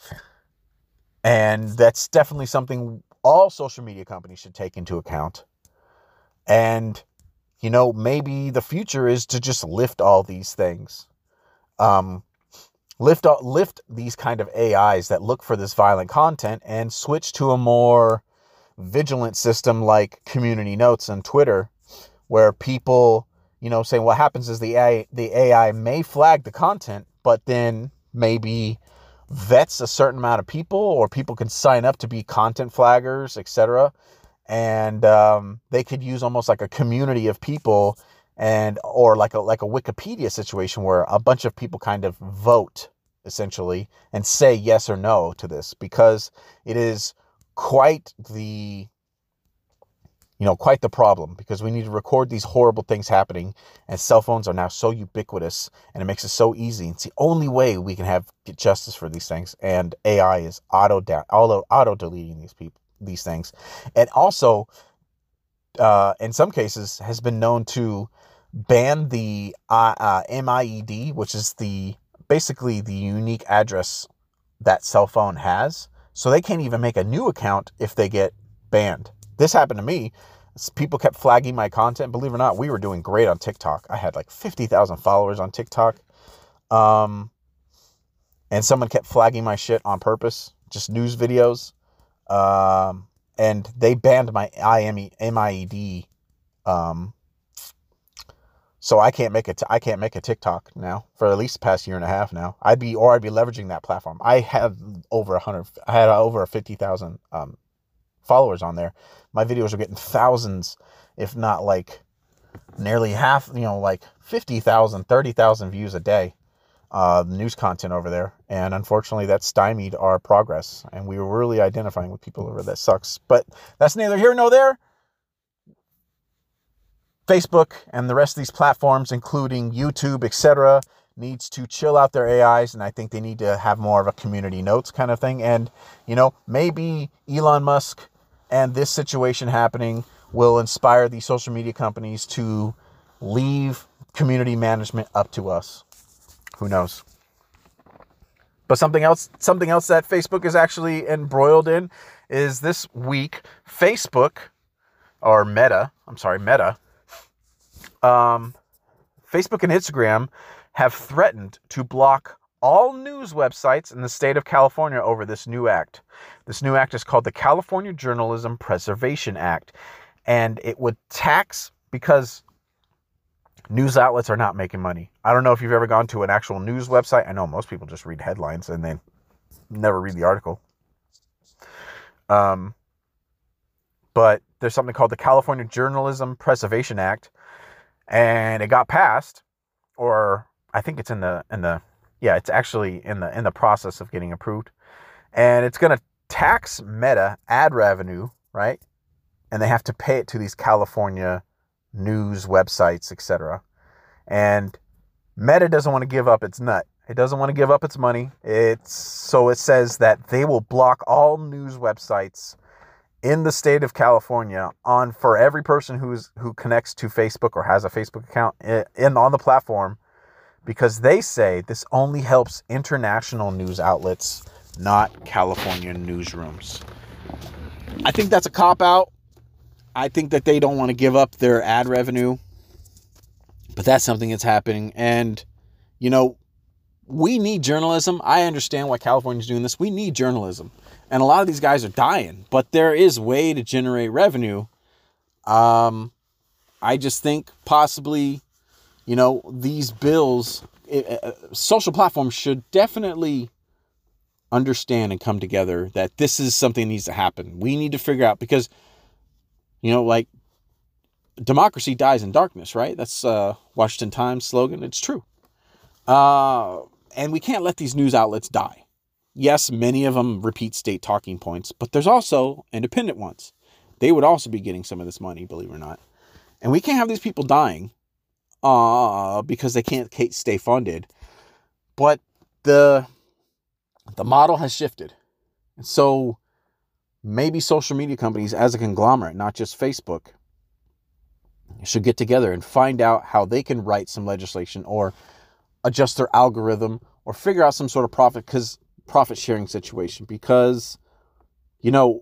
And that's definitely something all social media companies should take into account. And, you know, maybe the future is to just lift all these things. Um, Lift lift these kind of A Is that look for this violent content and switch to a more vigilant system like community notes on Twitter, where people, you know, say what happens is the A I, the A I may flag the content, but then maybe vets a certain amount of people, or people can sign up to be content flaggers, et cetera. And um, they could use almost like a community of people, and or like a like a Wikipedia situation where a bunch of people kind of vote essentially and say yes or no to this, because it is quite the you know quite the problem, because we need to record these horrible things happening, and cell phones are now so ubiquitous, and it makes it so easy. It's the only way we can have get justice for these things, and A I is auto down auto auto deleting these people these things. And also uh in some cases has been known to ban the uh, uh, M I E D, which is the basically the unique address that cell phone has. So they can't even make a new account if they get banned. This happened to me. People kept flagging my content. Believe it or not, we were doing great on TikTok. I had like fifty thousand followers on TikTok. Um, and someone kept flagging my shit on purpose, just news videos. Um, and they banned my M I E D. Um, so I can't make it. I can't make a TikTok now for at least the past year and a half now. I'd be, or I'd be leveraging that platform. I have over a hundred, I had over fifty thousand, um, followers on there. My videos are getting thousands, if not like nearly half, you know, like fifty thousand, thirty thousand views a day. Uh, news content over there, and unfortunately that stymied our progress, and we were really identifying with people over that sucks, but that's neither here nor there. Facebook and the rest of these platforms, including YouTube, et cetera, needs to chill out their A Is, and I think they need to have more of a community notes kind of thing. And, you know, maybe Elon Musk and this situation happening will inspire these social media companies to leave community management up to us. Who knows? But something else, something else that Facebook is actually embroiled in is this week, Facebook, or Meta, I'm sorry, Meta, um, Facebook and Instagram have threatened to block all news websites in the state of California over this new act. This new act is called the California Journalism Preservation Act, and it would tax, because news outlets are not making money. I don't know if you've ever gone to an actual news website. I know most people just read headlines and they never read the article. Um, but there's something called the California Journalism Preservation Act, and it got passed, or I think it's in the in the yeah, it's actually in the in the process of getting approved, and it's going to tax Meta ad revenue, right? And they have to pay it to these California news websites, et cetera. And Meta doesn't want to give up its nut. It doesn't want to give up its money. It's so it says that they will block all news websites in the state of California on for every person who's who connects to Facebook or has a Facebook account in on the platform, because they say this only helps international news outlets, not California newsrooms. I think that's a cop-out. I think that they don't want to give up their ad revenue, but that's something that's happening. And, you know, we need journalism. I understand why California's doing this. We need journalism. And a lot of these guys are dying, but there is a way to generate revenue. Um, I just think possibly, you know, these bills, uh, social platforms should definitely understand and come together that this is something that needs to happen. We need to figure out, because, you know, like, democracy dies in darkness, right? That's uh, Washington Times slogan. It's true. Uh, and we can't let these news outlets die. Yes, many of them repeat state talking points, but there's also independent ones. They would also be getting some of this money, believe it or not. And we can't have these people dying uh, because they can't stay funded. But the the model has shifted. And so maybe social media companies as a conglomerate, not just Facebook, should get together and find out how they can write some legislation or adjust their algorithm or figure out some sort of profit because profit sharing situation, because, you know,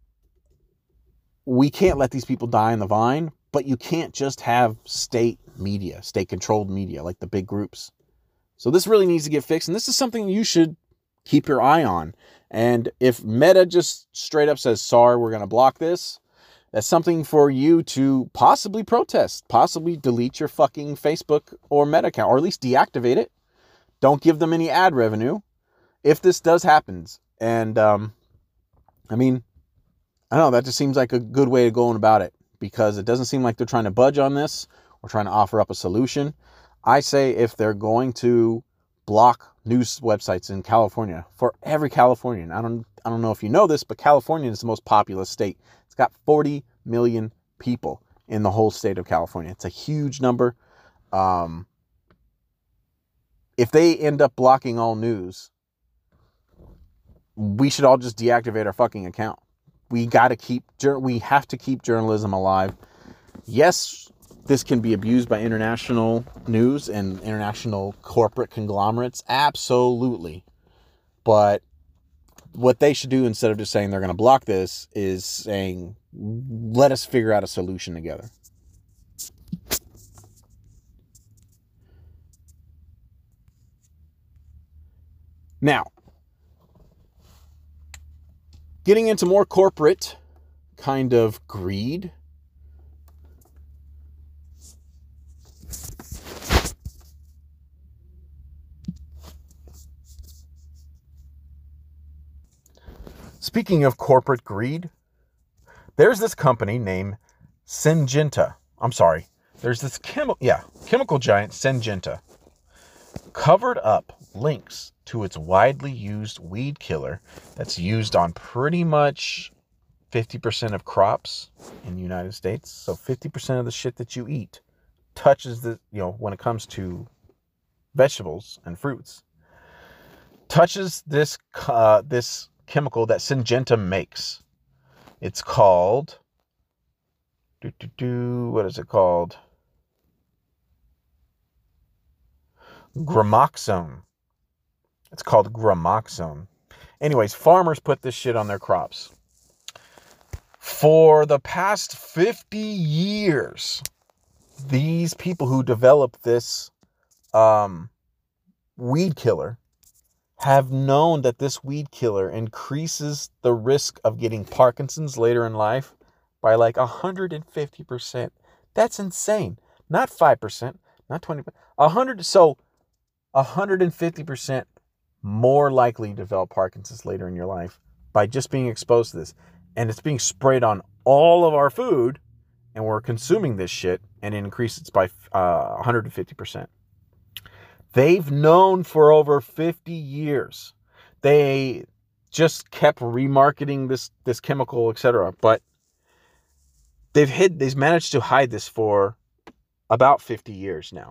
we can't let these people die in the vine, but you can't just have state media, state controlled media like the big groups. So this really needs to get fixed. And this is something you should keep your eye on. And if Meta just straight up says, sorry, we're going to block this, that's something for you to possibly protest, possibly delete your fucking Facebook or Meta account, or at least deactivate it. Don't give them any ad revenue if this does happen. And, um, I mean, I don't know, that just seems like a good way of going about it, because it doesn't seem like they're trying to budge on this or trying to offer up a solution. I say if they're going to block news websites in California, for every Californian, I don't, I don't know if you know this, but California is the most populous state. It's got forty million people in the whole state of California. It's a huge number. Um, if they end up blocking all news, we should all just deactivate our fucking account. We got to keep, we have to keep journalism alive. Yes, this can be abused by international news and international corporate conglomerates. Absolutely. But what they should do, instead of just saying they're going to block this, is saying, let us figure out a solution together. Now, getting into more corporate kind of greed. Speaking of corporate greed, there's this company named Syngenta. I'm sorry. There's this chemical, yeah, chemical giant Syngenta covered up links to its widely used weed killer that's used on pretty much fifty percent of crops in the United States. So fifty percent of the shit that you eat touches the, you know, when it comes to vegetables and fruits, touches this, uh, this chemical that Syngenta makes. It's called, do, do, do, what is it called? Gramoxone. It's called Gramoxone. Anyways, farmers put this shit on their crops. For the past fifty years, these people who developed this um, weed killer have known that this weed killer increases the risk of getting Parkinson's later in life by like one hundred fifty percent. That's insane. Not five percent, not twenty percent. one hundred, so one hundred fifty percent more likely to develop Parkinson's later in your life by just being exposed to this. And it's being sprayed on all of our food, and we're consuming this shit, and it increases by uh, one hundred fifty percent. They've known for over fifty years. They just kept remarketing this, this chemical, et cetera. But they've hid, they've managed to hide this for about fifty years now.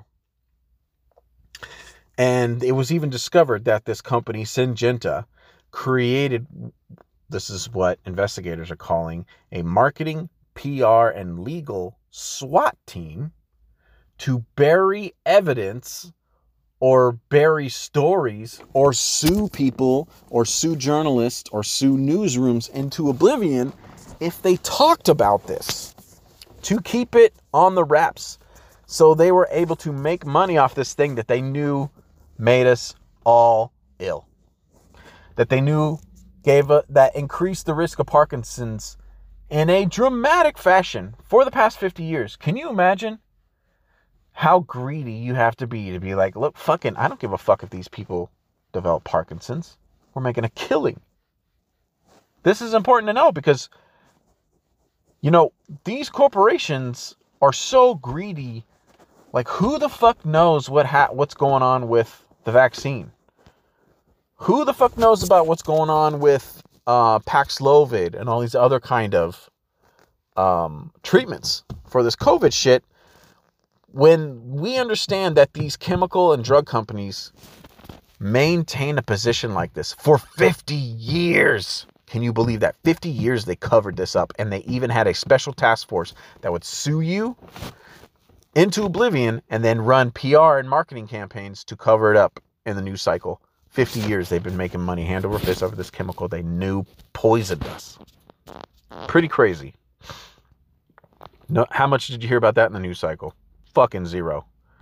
And it was even discovered that this company, Syngenta, created, this is what investigators are calling a marketing, P R, and legal SWAT team to bury evidence or bury stories or sue people or sue journalists or sue newsrooms into oblivion if they talked about this, to keep it on the wraps. So they were able to make money off this thing that they knew made us all ill, that they knew gave a, that increased the risk of Parkinson's in a dramatic fashion for the past fifty years. Can you imagine how greedy you have to be to be like, look, fucking, I don't give a fuck if these people develop Parkinson's. We're making a killing. This is important to know because, you know, these corporations are so greedy. Like, who the fuck knows what ha- what's going on with the vaccine? Who the fuck knows about what's going on with uh, Paxlovid and all these other kind of um, treatments for this COVID shit? When we understand that these chemical and drug companies maintain a position like this for fifty years. Can you believe that? fifty years they covered this up, and they even had a special task force that would sue you into oblivion and then run P R and marketing campaigns to cover it up in the news cycle. fifty years they've been making money hand over fist over this chemical they knew poisoned us. Pretty crazy. No, how much did you hear about that in the news cycle? Fucking zero.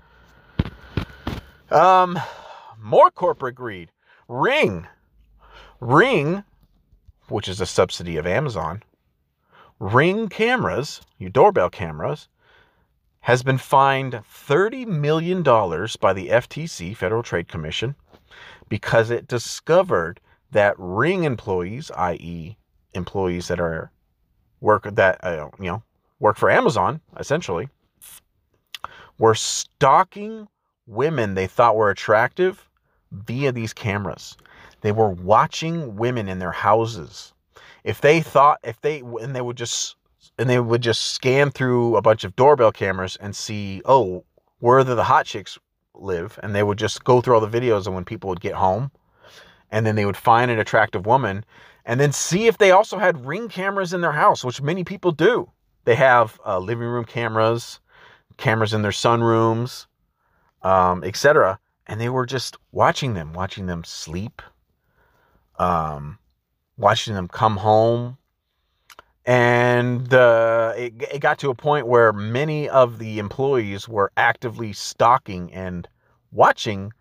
Um, more corporate greed. Ring. Ring, which is a subsidy of Amazon. Ring cameras, your doorbell cameras, has been fined thirty million dollars by the F T C, Federal Trade Commission, because it discovered that Ring employees, that is employees that are work that uh, you know work for Amazon, essentially, were stalking women they thought were attractive via these cameras. They were watching women in their houses. If they thought, if they, and they would just, and they would just scan through a bunch of doorbell cameras and see, oh, where do the hot chicks live? And they would just go through all the videos of when people would get home. And then they would find an attractive woman and then see if they also had Ring cameras in their house, which many people do. They have uh, living room cameras, cameras in their sunrooms, um, et cetera. And they were just watching them, watching them sleep, um, watching them come home. And uh, it, it got to a point where many of the employees were actively stalking and watching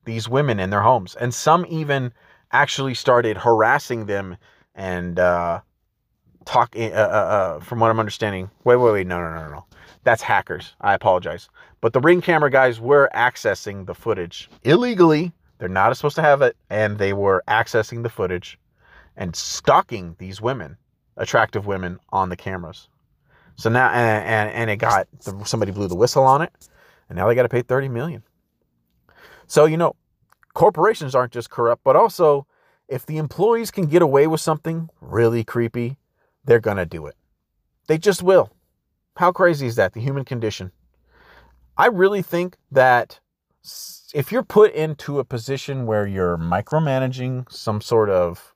these women in their homes. And some even actually started harassing them and uh, talk, uh, uh, uh, from what I'm understanding. Wait, wait, wait. No, no, no, no, no. That's hackers. I apologize. But the Ring camera guys were accessing the footage illegally. They're not supposed to have it. And they were accessing the footage and stalking these women, attractive women, on the cameras. So now, and, and, and it got, somebody blew the whistle on it. And now they got to pay thirty million dollars. So, you know, corporations aren't just corrupt, but also if the employees can get away with something really creepy, they're going to do it. They just will. How crazy is that? The human condition. I really think that if you're put into a position where you're micromanaging some sort of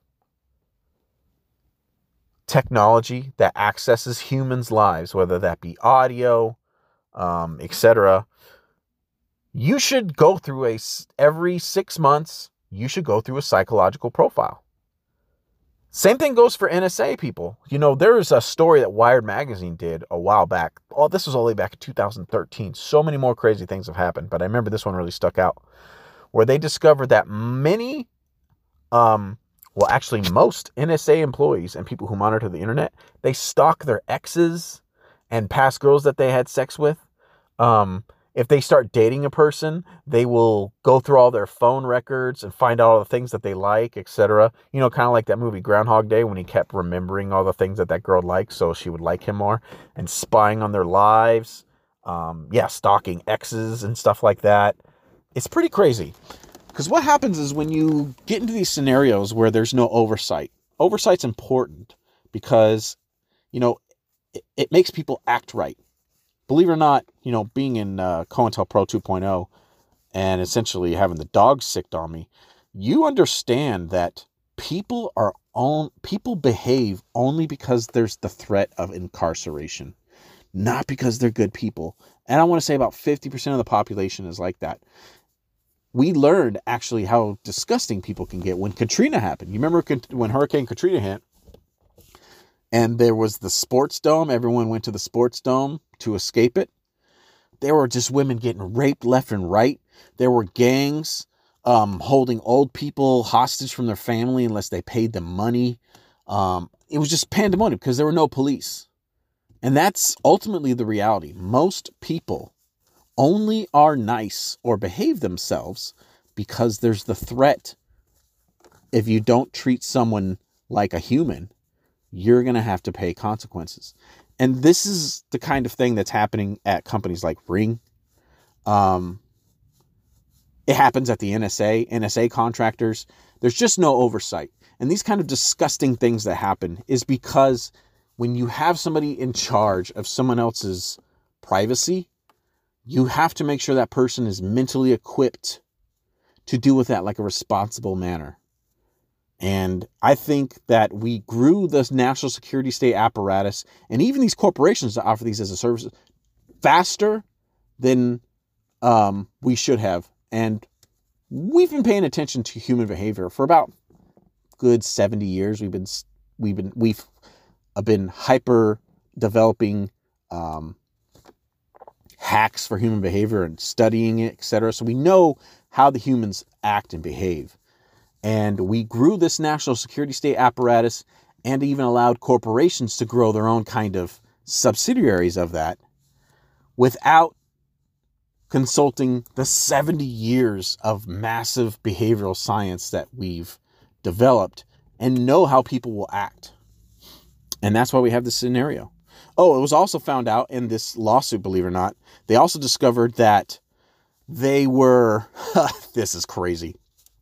technology that accesses humans' lives, whether that be audio, um, et cetera, you should go through a, every six months, you should go through a psychological profile. Same thing goes for N S A people. You know, there is a story that Wired Magazine did a while back. Oh, this was all the way back in two thousand thirteen. So many more crazy things have happened, but I remember this one really stuck out, where they discovered that many, um, well, actually most N S A employees and people who monitor the internet, they stalk their exes and past girls that they had sex with. Um, if they start dating a person, they will go through all their phone records and find out all the things that they like, et cetera. You know, kind of like that movie Groundhog Day, when he kept remembering all the things that that girl liked so she would like him more, and spying on their lives. Um, yeah, stalking exes and stuff like that. It's pretty crazy. Because what happens is when you get into these scenarios where there's no oversight, oversight's important because, you know, it, it makes people act right. Believe it or not, you know, being in uh, COINTELPRO two point oh and essentially having the dogs sicked on me, you understand that people are on, people behave only because there's the threat of incarceration, not because they're good people. And I want to say about fifty percent of the population is like that. We learned actually how disgusting people can get when Katrina happened. You remember when Hurricane Katrina hit and there was the sports dome? Everyone went to the sports dome to escape it. There were just women getting raped left and right. There were gangs um, holding old people hostage from their family unless they paid them money. Um, it was just pandemonium because there were no police. And that's ultimately the reality. Most people only are nice or behave themselves because there's the threat. If you don't treat someone like a human, you're going to have to pay consequences. And this is the kind of thing that's happening at companies like Ring. Um, it happens at the N S A, N S A contractors. There's just no oversight. And these kind of disgusting things that happen is because when you have somebody in charge of someone else's privacy, you have to make sure that person is mentally equipped to deal with that like a responsible manner. And I think that we grew this national security state apparatus and even these corporations that offer these as a service faster than um, we should have. And we've been paying attention to human behavior for about good seventy years. We've been, we've been, we've been hyper developing um, hacks for human behavior and studying it, et cetera. So we know how the humans act and behave. And we grew this national security state apparatus and even allowed corporations to grow their own kind of subsidiaries of that without consulting the seventy years of massive behavioral science that we've developed and know how people will act. And that's why we have this scenario. Oh, it was also found out in this lawsuit, believe it or not, they also discovered that they were, this is crazy.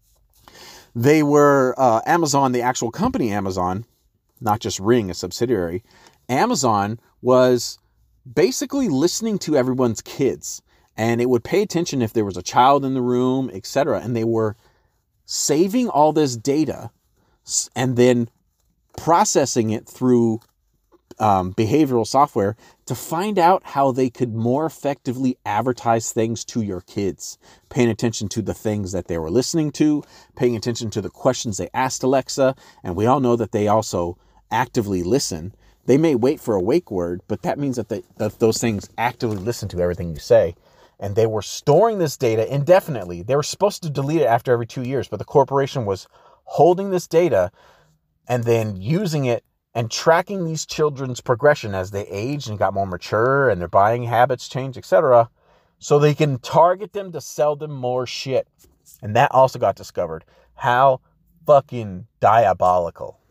They were, uh, Amazon, the actual company Amazon, not just Ring, a subsidiary. Amazon was basically listening to everyone's kids, and it would pay attention if there was a child in the room, et cetera. And they were saving all this data and then processing it through um, behavioral software to find out how they could more effectively advertise things to your kids, paying attention to the things that they were listening to, paying attention to the questions they asked Alexa. And we all know that they also actively listen. They may wait for a wake word, but that means that, they, that those things actively listen to everything you say. and they were storing this data indefinitely. They were supposed to delete it after every two years, but the corporation was holding this data and then using it and tracking these children's progression as they aged and got more mature and their buying habits changed, et cetera, so they can target them to sell them more shit. And that also got discovered. How fucking diabolical.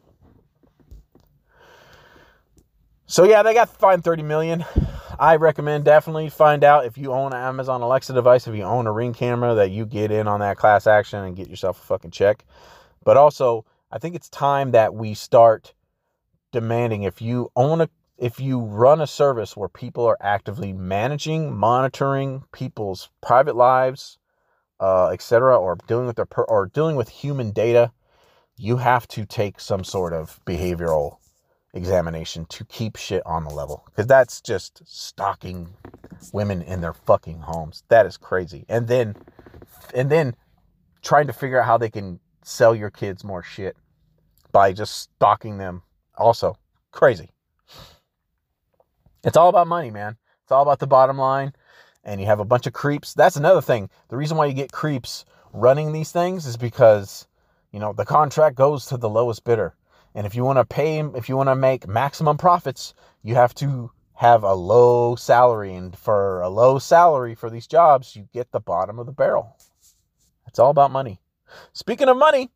So yeah, they got fined thirty million dollars. I recommend definitely find out if you own an Amazon Alexa device, if you own a Ring camera, that you get in on that class action and get yourself a fucking check. But also, I think it's time that we start demanding, if you own a, if you run a service where people are actively managing, monitoring people's private lives, uh, et cetera, or dealing with their per, or dealing with human data, you have to take some sort of behavioral examination to keep shit on the level, because that's just stalking women in their fucking homes. That is crazy. And then, and then trying to figure out how they can sell your kids more shit by just stalking them. Also crazy. It's all about money, man. It's all about the bottom line. And you have a bunch of creeps. That's another thing. The reason why you get creeps running these things is because, you know, the contract goes to the lowest bidder. And if you want to pay, if you want to make maximum profits, you have to have a low salary. And for a low salary for these jobs, you get the bottom of the barrel. It's all about money. Speaking of money,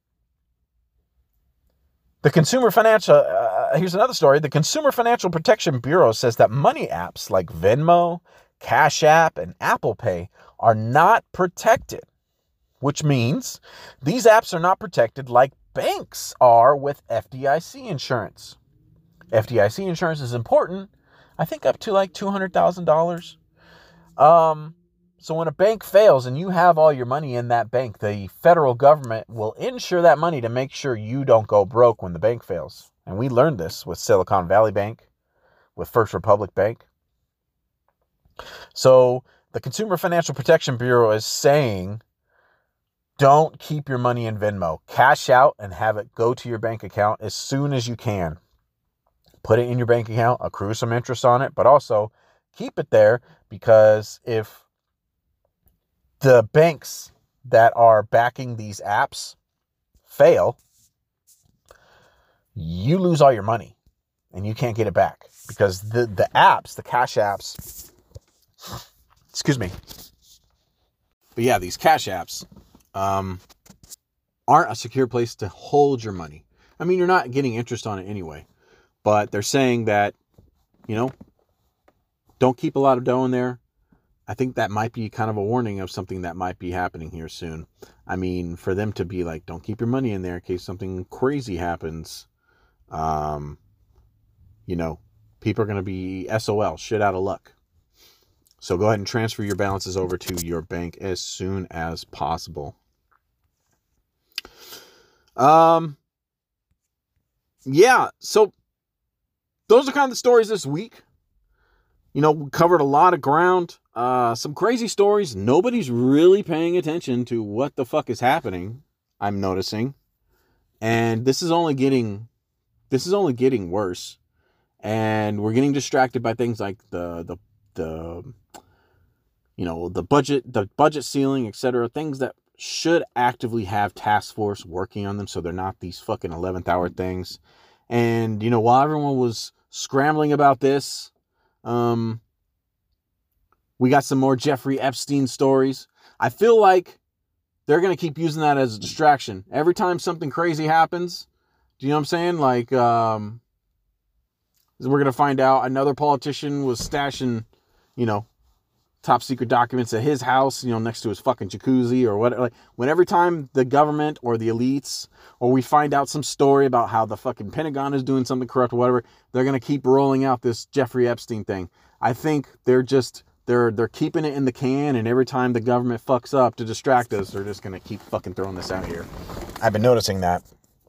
the Consumer Financial, uh, here's another story. The Consumer Financial Protection Bureau says that money apps like Venmo, Cash App, and Apple Pay are not protected, which means these apps are not protected like banks are with F D I C insurance. F D I C insurance is important. I think up to like two hundred thousand dollars. Um, so when a bank fails and you have all your money in that bank, the federal government will insure that money to make sure you don't go broke when the bank fails. And we learned this with Silicon Valley Bank, with First Republic Bank. So the Consumer Financial Protection Bureau is saying, don't keep your money in Venmo. Cash out and have it go to your bank account as soon as you can. Put it in your bank account, accrue some interest on it, but also keep it there, because if the banks that are backing these apps fail, you lose all your money and you can't get it back, because the, the apps, the cash apps, excuse me. But yeah, these cash apps um, aren't a secure place to hold your money. I mean, you're not getting interest on it anyway, but they're saying that, you know, don't keep a lot of dough in there. I think that might be kind of a warning of something that might be happening here soon. I mean, for them to be like, don't keep your money in there in case something crazy happens. Um, you know, people are going to be S O L, shit out of luck. So go ahead and transfer your balances over to your bank as soon as possible. Um, yeah, so those are kind of the stories this week. You know, we covered a lot of ground, uh, some crazy stories. Nobody's really paying attention to what the fuck is happening, I'm noticing. And this is only getting, this is only getting worse. And we're getting distracted by things like the, the, the, you know, the budget, the budget ceiling, et cetera. Things that should actively have task force working on them, so they're not these fucking eleventh hour things. And, you know, while everyone was scrambling about this, um, we got some more Jeffrey Epstein stories. I feel like they're going to keep using that as a distraction. Every time something crazy happens, do you know what I'm saying? Like, um, we're going to find out another politician was stashing, you know, top secret documents at his house, you know, next to his fucking jacuzzi or whatever. Like, when every time the government or the elites, or we find out some story about how the fucking Pentagon is doing something corrupt or whatever, they're going to keep rolling out this Jeffrey Epstein thing. I think they're just, they're, they're keeping it in the can, and every time the government fucks up to distract us, they're just going to keep fucking throwing this out here. I've been noticing that.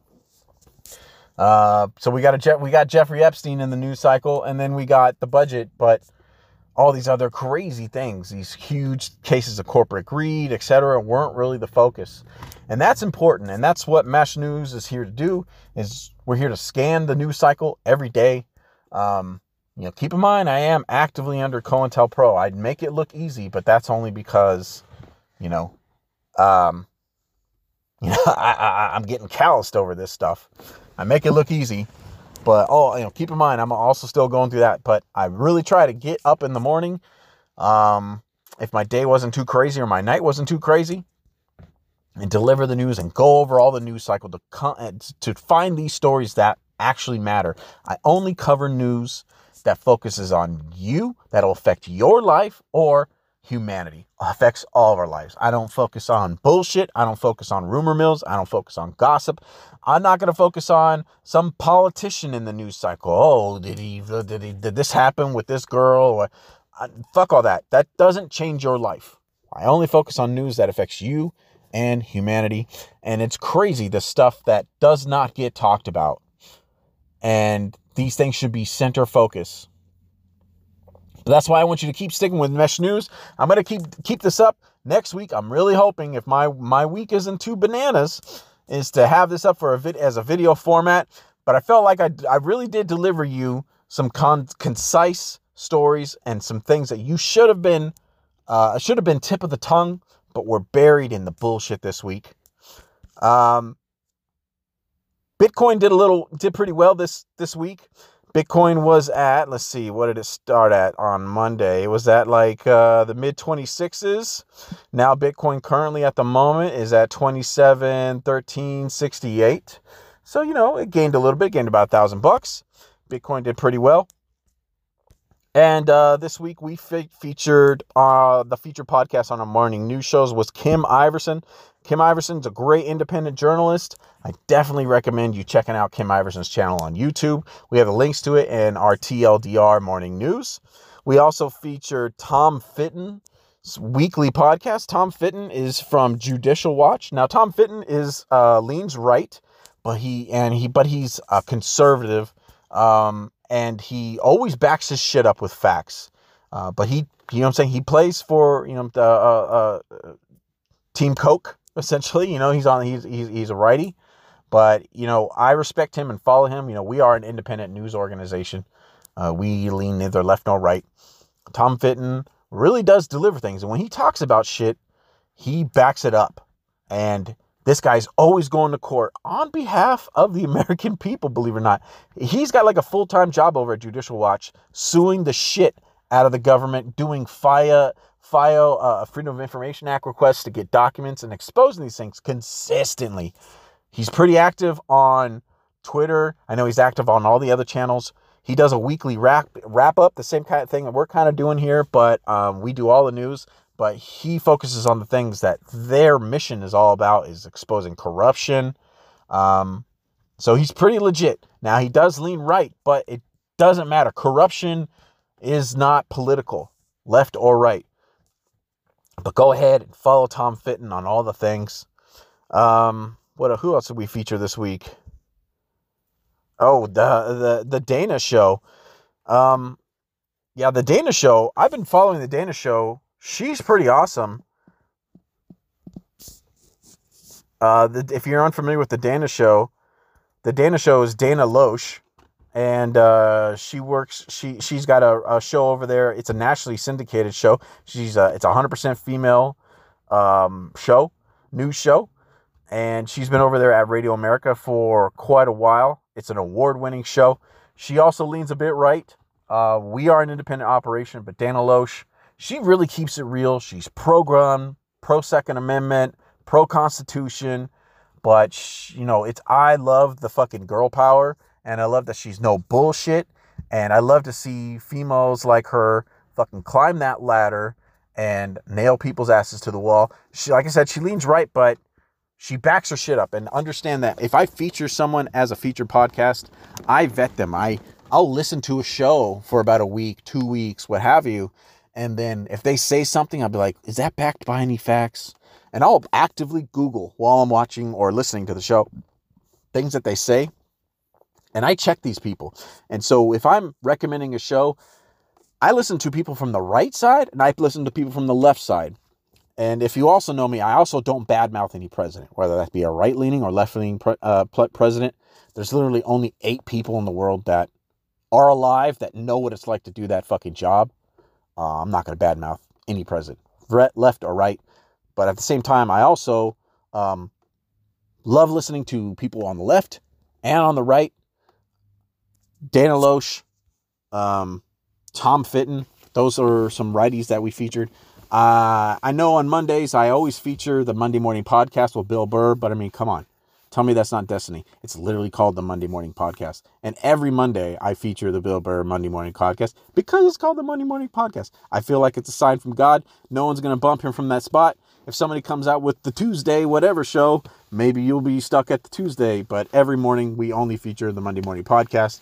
Uh, so we got a Je- we got Jeffrey Epstein in the news cycle, and then we got the budget, but all these other crazy things, these huge cases of corporate greed, et cetera, weren't really the focus. And that's important. And that's what Mesh News is here to do, is we're here to scan the news cycle every day. Um, You know, keep in mind, I am actively under COINTELPRO. I'd make it look easy, but that's only because, you know, um, you know, I, I, I'm getting calloused over this stuff. I make it look easy, but, oh, you know, keep in mind, I'm also still going through that, but I really try to get up in the morning. Um, if my day wasn't too crazy or my night wasn't too crazy, and deliver the news and go over all the news cycle to come, to find these stories that actually matter. I only cover news that focuses on you, that'll affect your life or humanity, affects all of our lives. I don't focus on bullshit. I don't focus on rumor mills. I don't focus on gossip. I'm not going to focus on some politician in the news cycle. Oh, did he, did he, did this happen with this girl? Or, uh, fuck all that. That doesn't change your life. I only focus on news that affects you and humanity. And it's crazy, the stuff that does not get talked about. And these things should be center focus. But that's why I want you to keep sticking with Mesh News. I'm going to keep keep this up next week. I'm really hoping, if my, my week isn't too bananas, is to have this up for a vid as a video format. But I felt like I, I really did deliver you some con- concise stories and some things that you should have been uh, should have been tip of the tongue, but we're buried in the bullshit this week. Um, Bitcoin did a little, did pretty well this, this week. Bitcoin was at, let's see, what did it start at on Monday? It was at like uh, the mid twenty-sixes. Now Bitcoin currently at the moment is at twenty-seven thirteen sixty-eight. So, you know, it gained a little bit, gained about a thousand bucks. Bitcoin did pretty well. And uh, this week we fe- featured, uh, the featured podcast on our morning news shows was Kim Iverson. Kim Iverson's a great independent journalist. I definitely recommend you checking out Kim Iverson's channel on YouTube. We have the links to it in our T L D R morning news. We also featured Tom Fitton's weekly podcast. Tom Fitton is from Judicial Watch. Now, Tom Fitton is uh, leans right, but he and he but he's a conservative. Um, And he always backs his shit up with facts. Uh, but he, you know what I'm saying? He plays for, you know, the uh, uh, Team Coke, essentially. You know, he's on, he's, he's, he's a righty. But, you know, I respect him and follow him. You know, we are an independent news organization. Uh, we lean neither left nor right. Tom Fitton really does deliver things. And when he talks about shit, he backs it up. And this guy's always going to court on behalf of the American people, believe it or not. He's got like a full-time job over at Judicial Watch, suing the shit out of the government, doing FIA, FIO, uh, Freedom of Information Act requests to get documents and exposing these things consistently. He's pretty active on Twitter. I know he's active on all the other channels. He does a weekly wrap, wrap up, the same kind of thing that we're kind of doing here, but um, we do all the news. But he focuses on the things that their mission is all about, is exposing corruption. Um, so he's pretty legit. Now, he does lean right, but it doesn't matter. Corruption is not political, left or right. But go ahead and follow Tom Fitton on all the things. Um, what? Who else did we feature this week? Oh, the the the Dana Show. Um, yeah, the Dana Show. I've been following the Dana Show. She's pretty awesome. Uh, the, if you're unfamiliar with the Dana Show, the Dana Show is Dana Loesch, and uh, she works. She she's got a, a show over there. It's a nationally syndicated show. She's a, it's a hundred percent female um, show, news show, and she's been over there at Radio America for quite a while. It's an award-winning show. She also leans a bit right. Uh, we are an independent operation, but Dana Loesch, she really keeps it real. She's pro-gun, pro-Second Amendment, pro-Constitution. But, she, you know, it's, I love the fucking girl power. And I love that she's no bullshit. And I love to see females like her fucking climb that ladder and nail people's asses to the wall. She, like I said, she leans right, but she backs her shit up. And understand that if I feature someone as a featured podcast, I vet them. I, I'll listen to a show for about a week, two weeks, what have you. And then if they say something, I'll be like, is that backed by any facts? And I'll actively Google while I'm watching or listening to the show things that they say. And I check these people. And so if I'm recommending a show, I listen to people from the right side and I listen to people from the left side. And if you also know me, I also don't badmouth any president, whether that be a right-leaning or left-leaning pre- uh, president. There's literally only eight people in the world that are alive that know what it's like to do that fucking job. Uh, I'm not going to badmouth any president, left or right. But at the same time, I also um, love listening to people on the left and on the right. Dana Loesch, um, Tom Fitton. Those are some righties that we featured. Uh, I know on Mondays, I always feature the Monday Morning Podcast with Bill Burr. But I mean, come on. Tell me that's not destiny. It's literally called the Monday Morning Podcast. And every Monday, I feature the Bill Burr Monday Morning Podcast because it's called the Monday Morning Podcast. I feel like it's a sign from God. No one's going to bump him from that spot. If somebody comes out with the Tuesday whatever show, maybe you'll be stuck at the Tuesday. But every morning, we only feature the Monday Morning Podcast.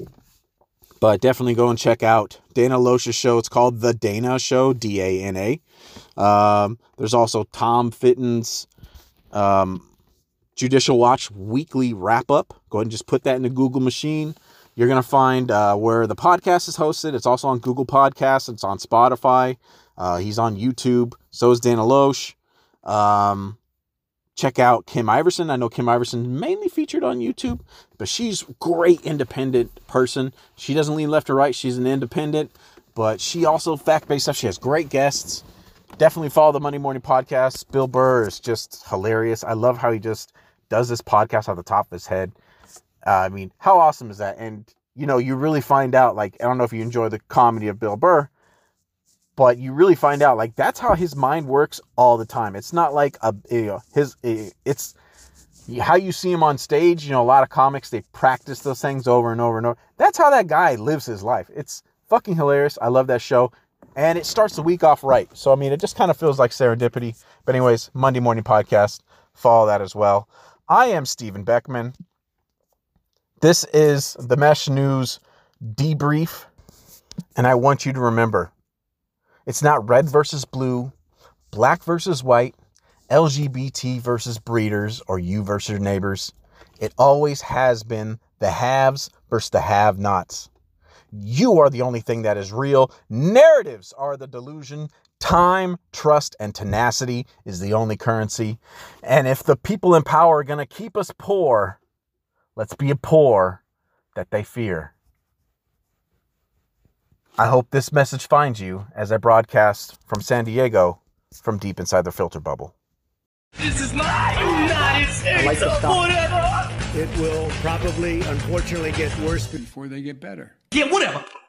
But definitely go and check out Dana Loesch's show. It's called The Dana Show, D A N A. Um, there's also Tom Fitton's um, Judicial Watch weekly wrap-up. Go ahead and just put that in the Google machine. You're going to find uh, where the podcast is hosted. It's also on Google Podcasts. It's on Spotify. Uh, he's on YouTube. So is Dana Loesch. Um, check out Kim Iverson. I know Kim Iverson mainly featured on YouTube, but she's a great independent person. She doesn't lean left or right. She's an independent, but she also fact-based stuff. She has great guests. Definitely follow the Monday Morning Podcast. Bill Burr is just hilarious. I love how he just does this podcast off the top of his head. Uh, I mean, how awesome is that? And, you know, you really find out, like, I don't know if you enjoy the comedy of Bill Burr, but you really find out, like, that's how his mind works all the time. It's not like a, you know, his, it's how you see him on stage. You know, a lot of comics, they practice those things over and over and over. That's how that guy lives his life. It's fucking hilarious. I love that show. And it starts the week off right. So, I mean, it just kind of feels like serendipity. But anyways, Monday Morning Podcast. Follow that as well. I am Stephen Beckman. This is the Mesh News debrief. And I want you to remember, it's not red versus blue, black versus white, L G B T versus breeders, or you versus your neighbors. It always has been the haves versus the have-nots. You are the only thing that is real. Narratives are the delusion. Time, trust, and tenacity is the only currency. And if the people in power are going to keep us poor, let's be a poor that they fear. I hope this message finds you as I broadcast from San Diego, from deep inside the filter bubble. This is my United States like to of stop. whatever. It will probably, unfortunately, get worse before they get better. Yeah, whatever.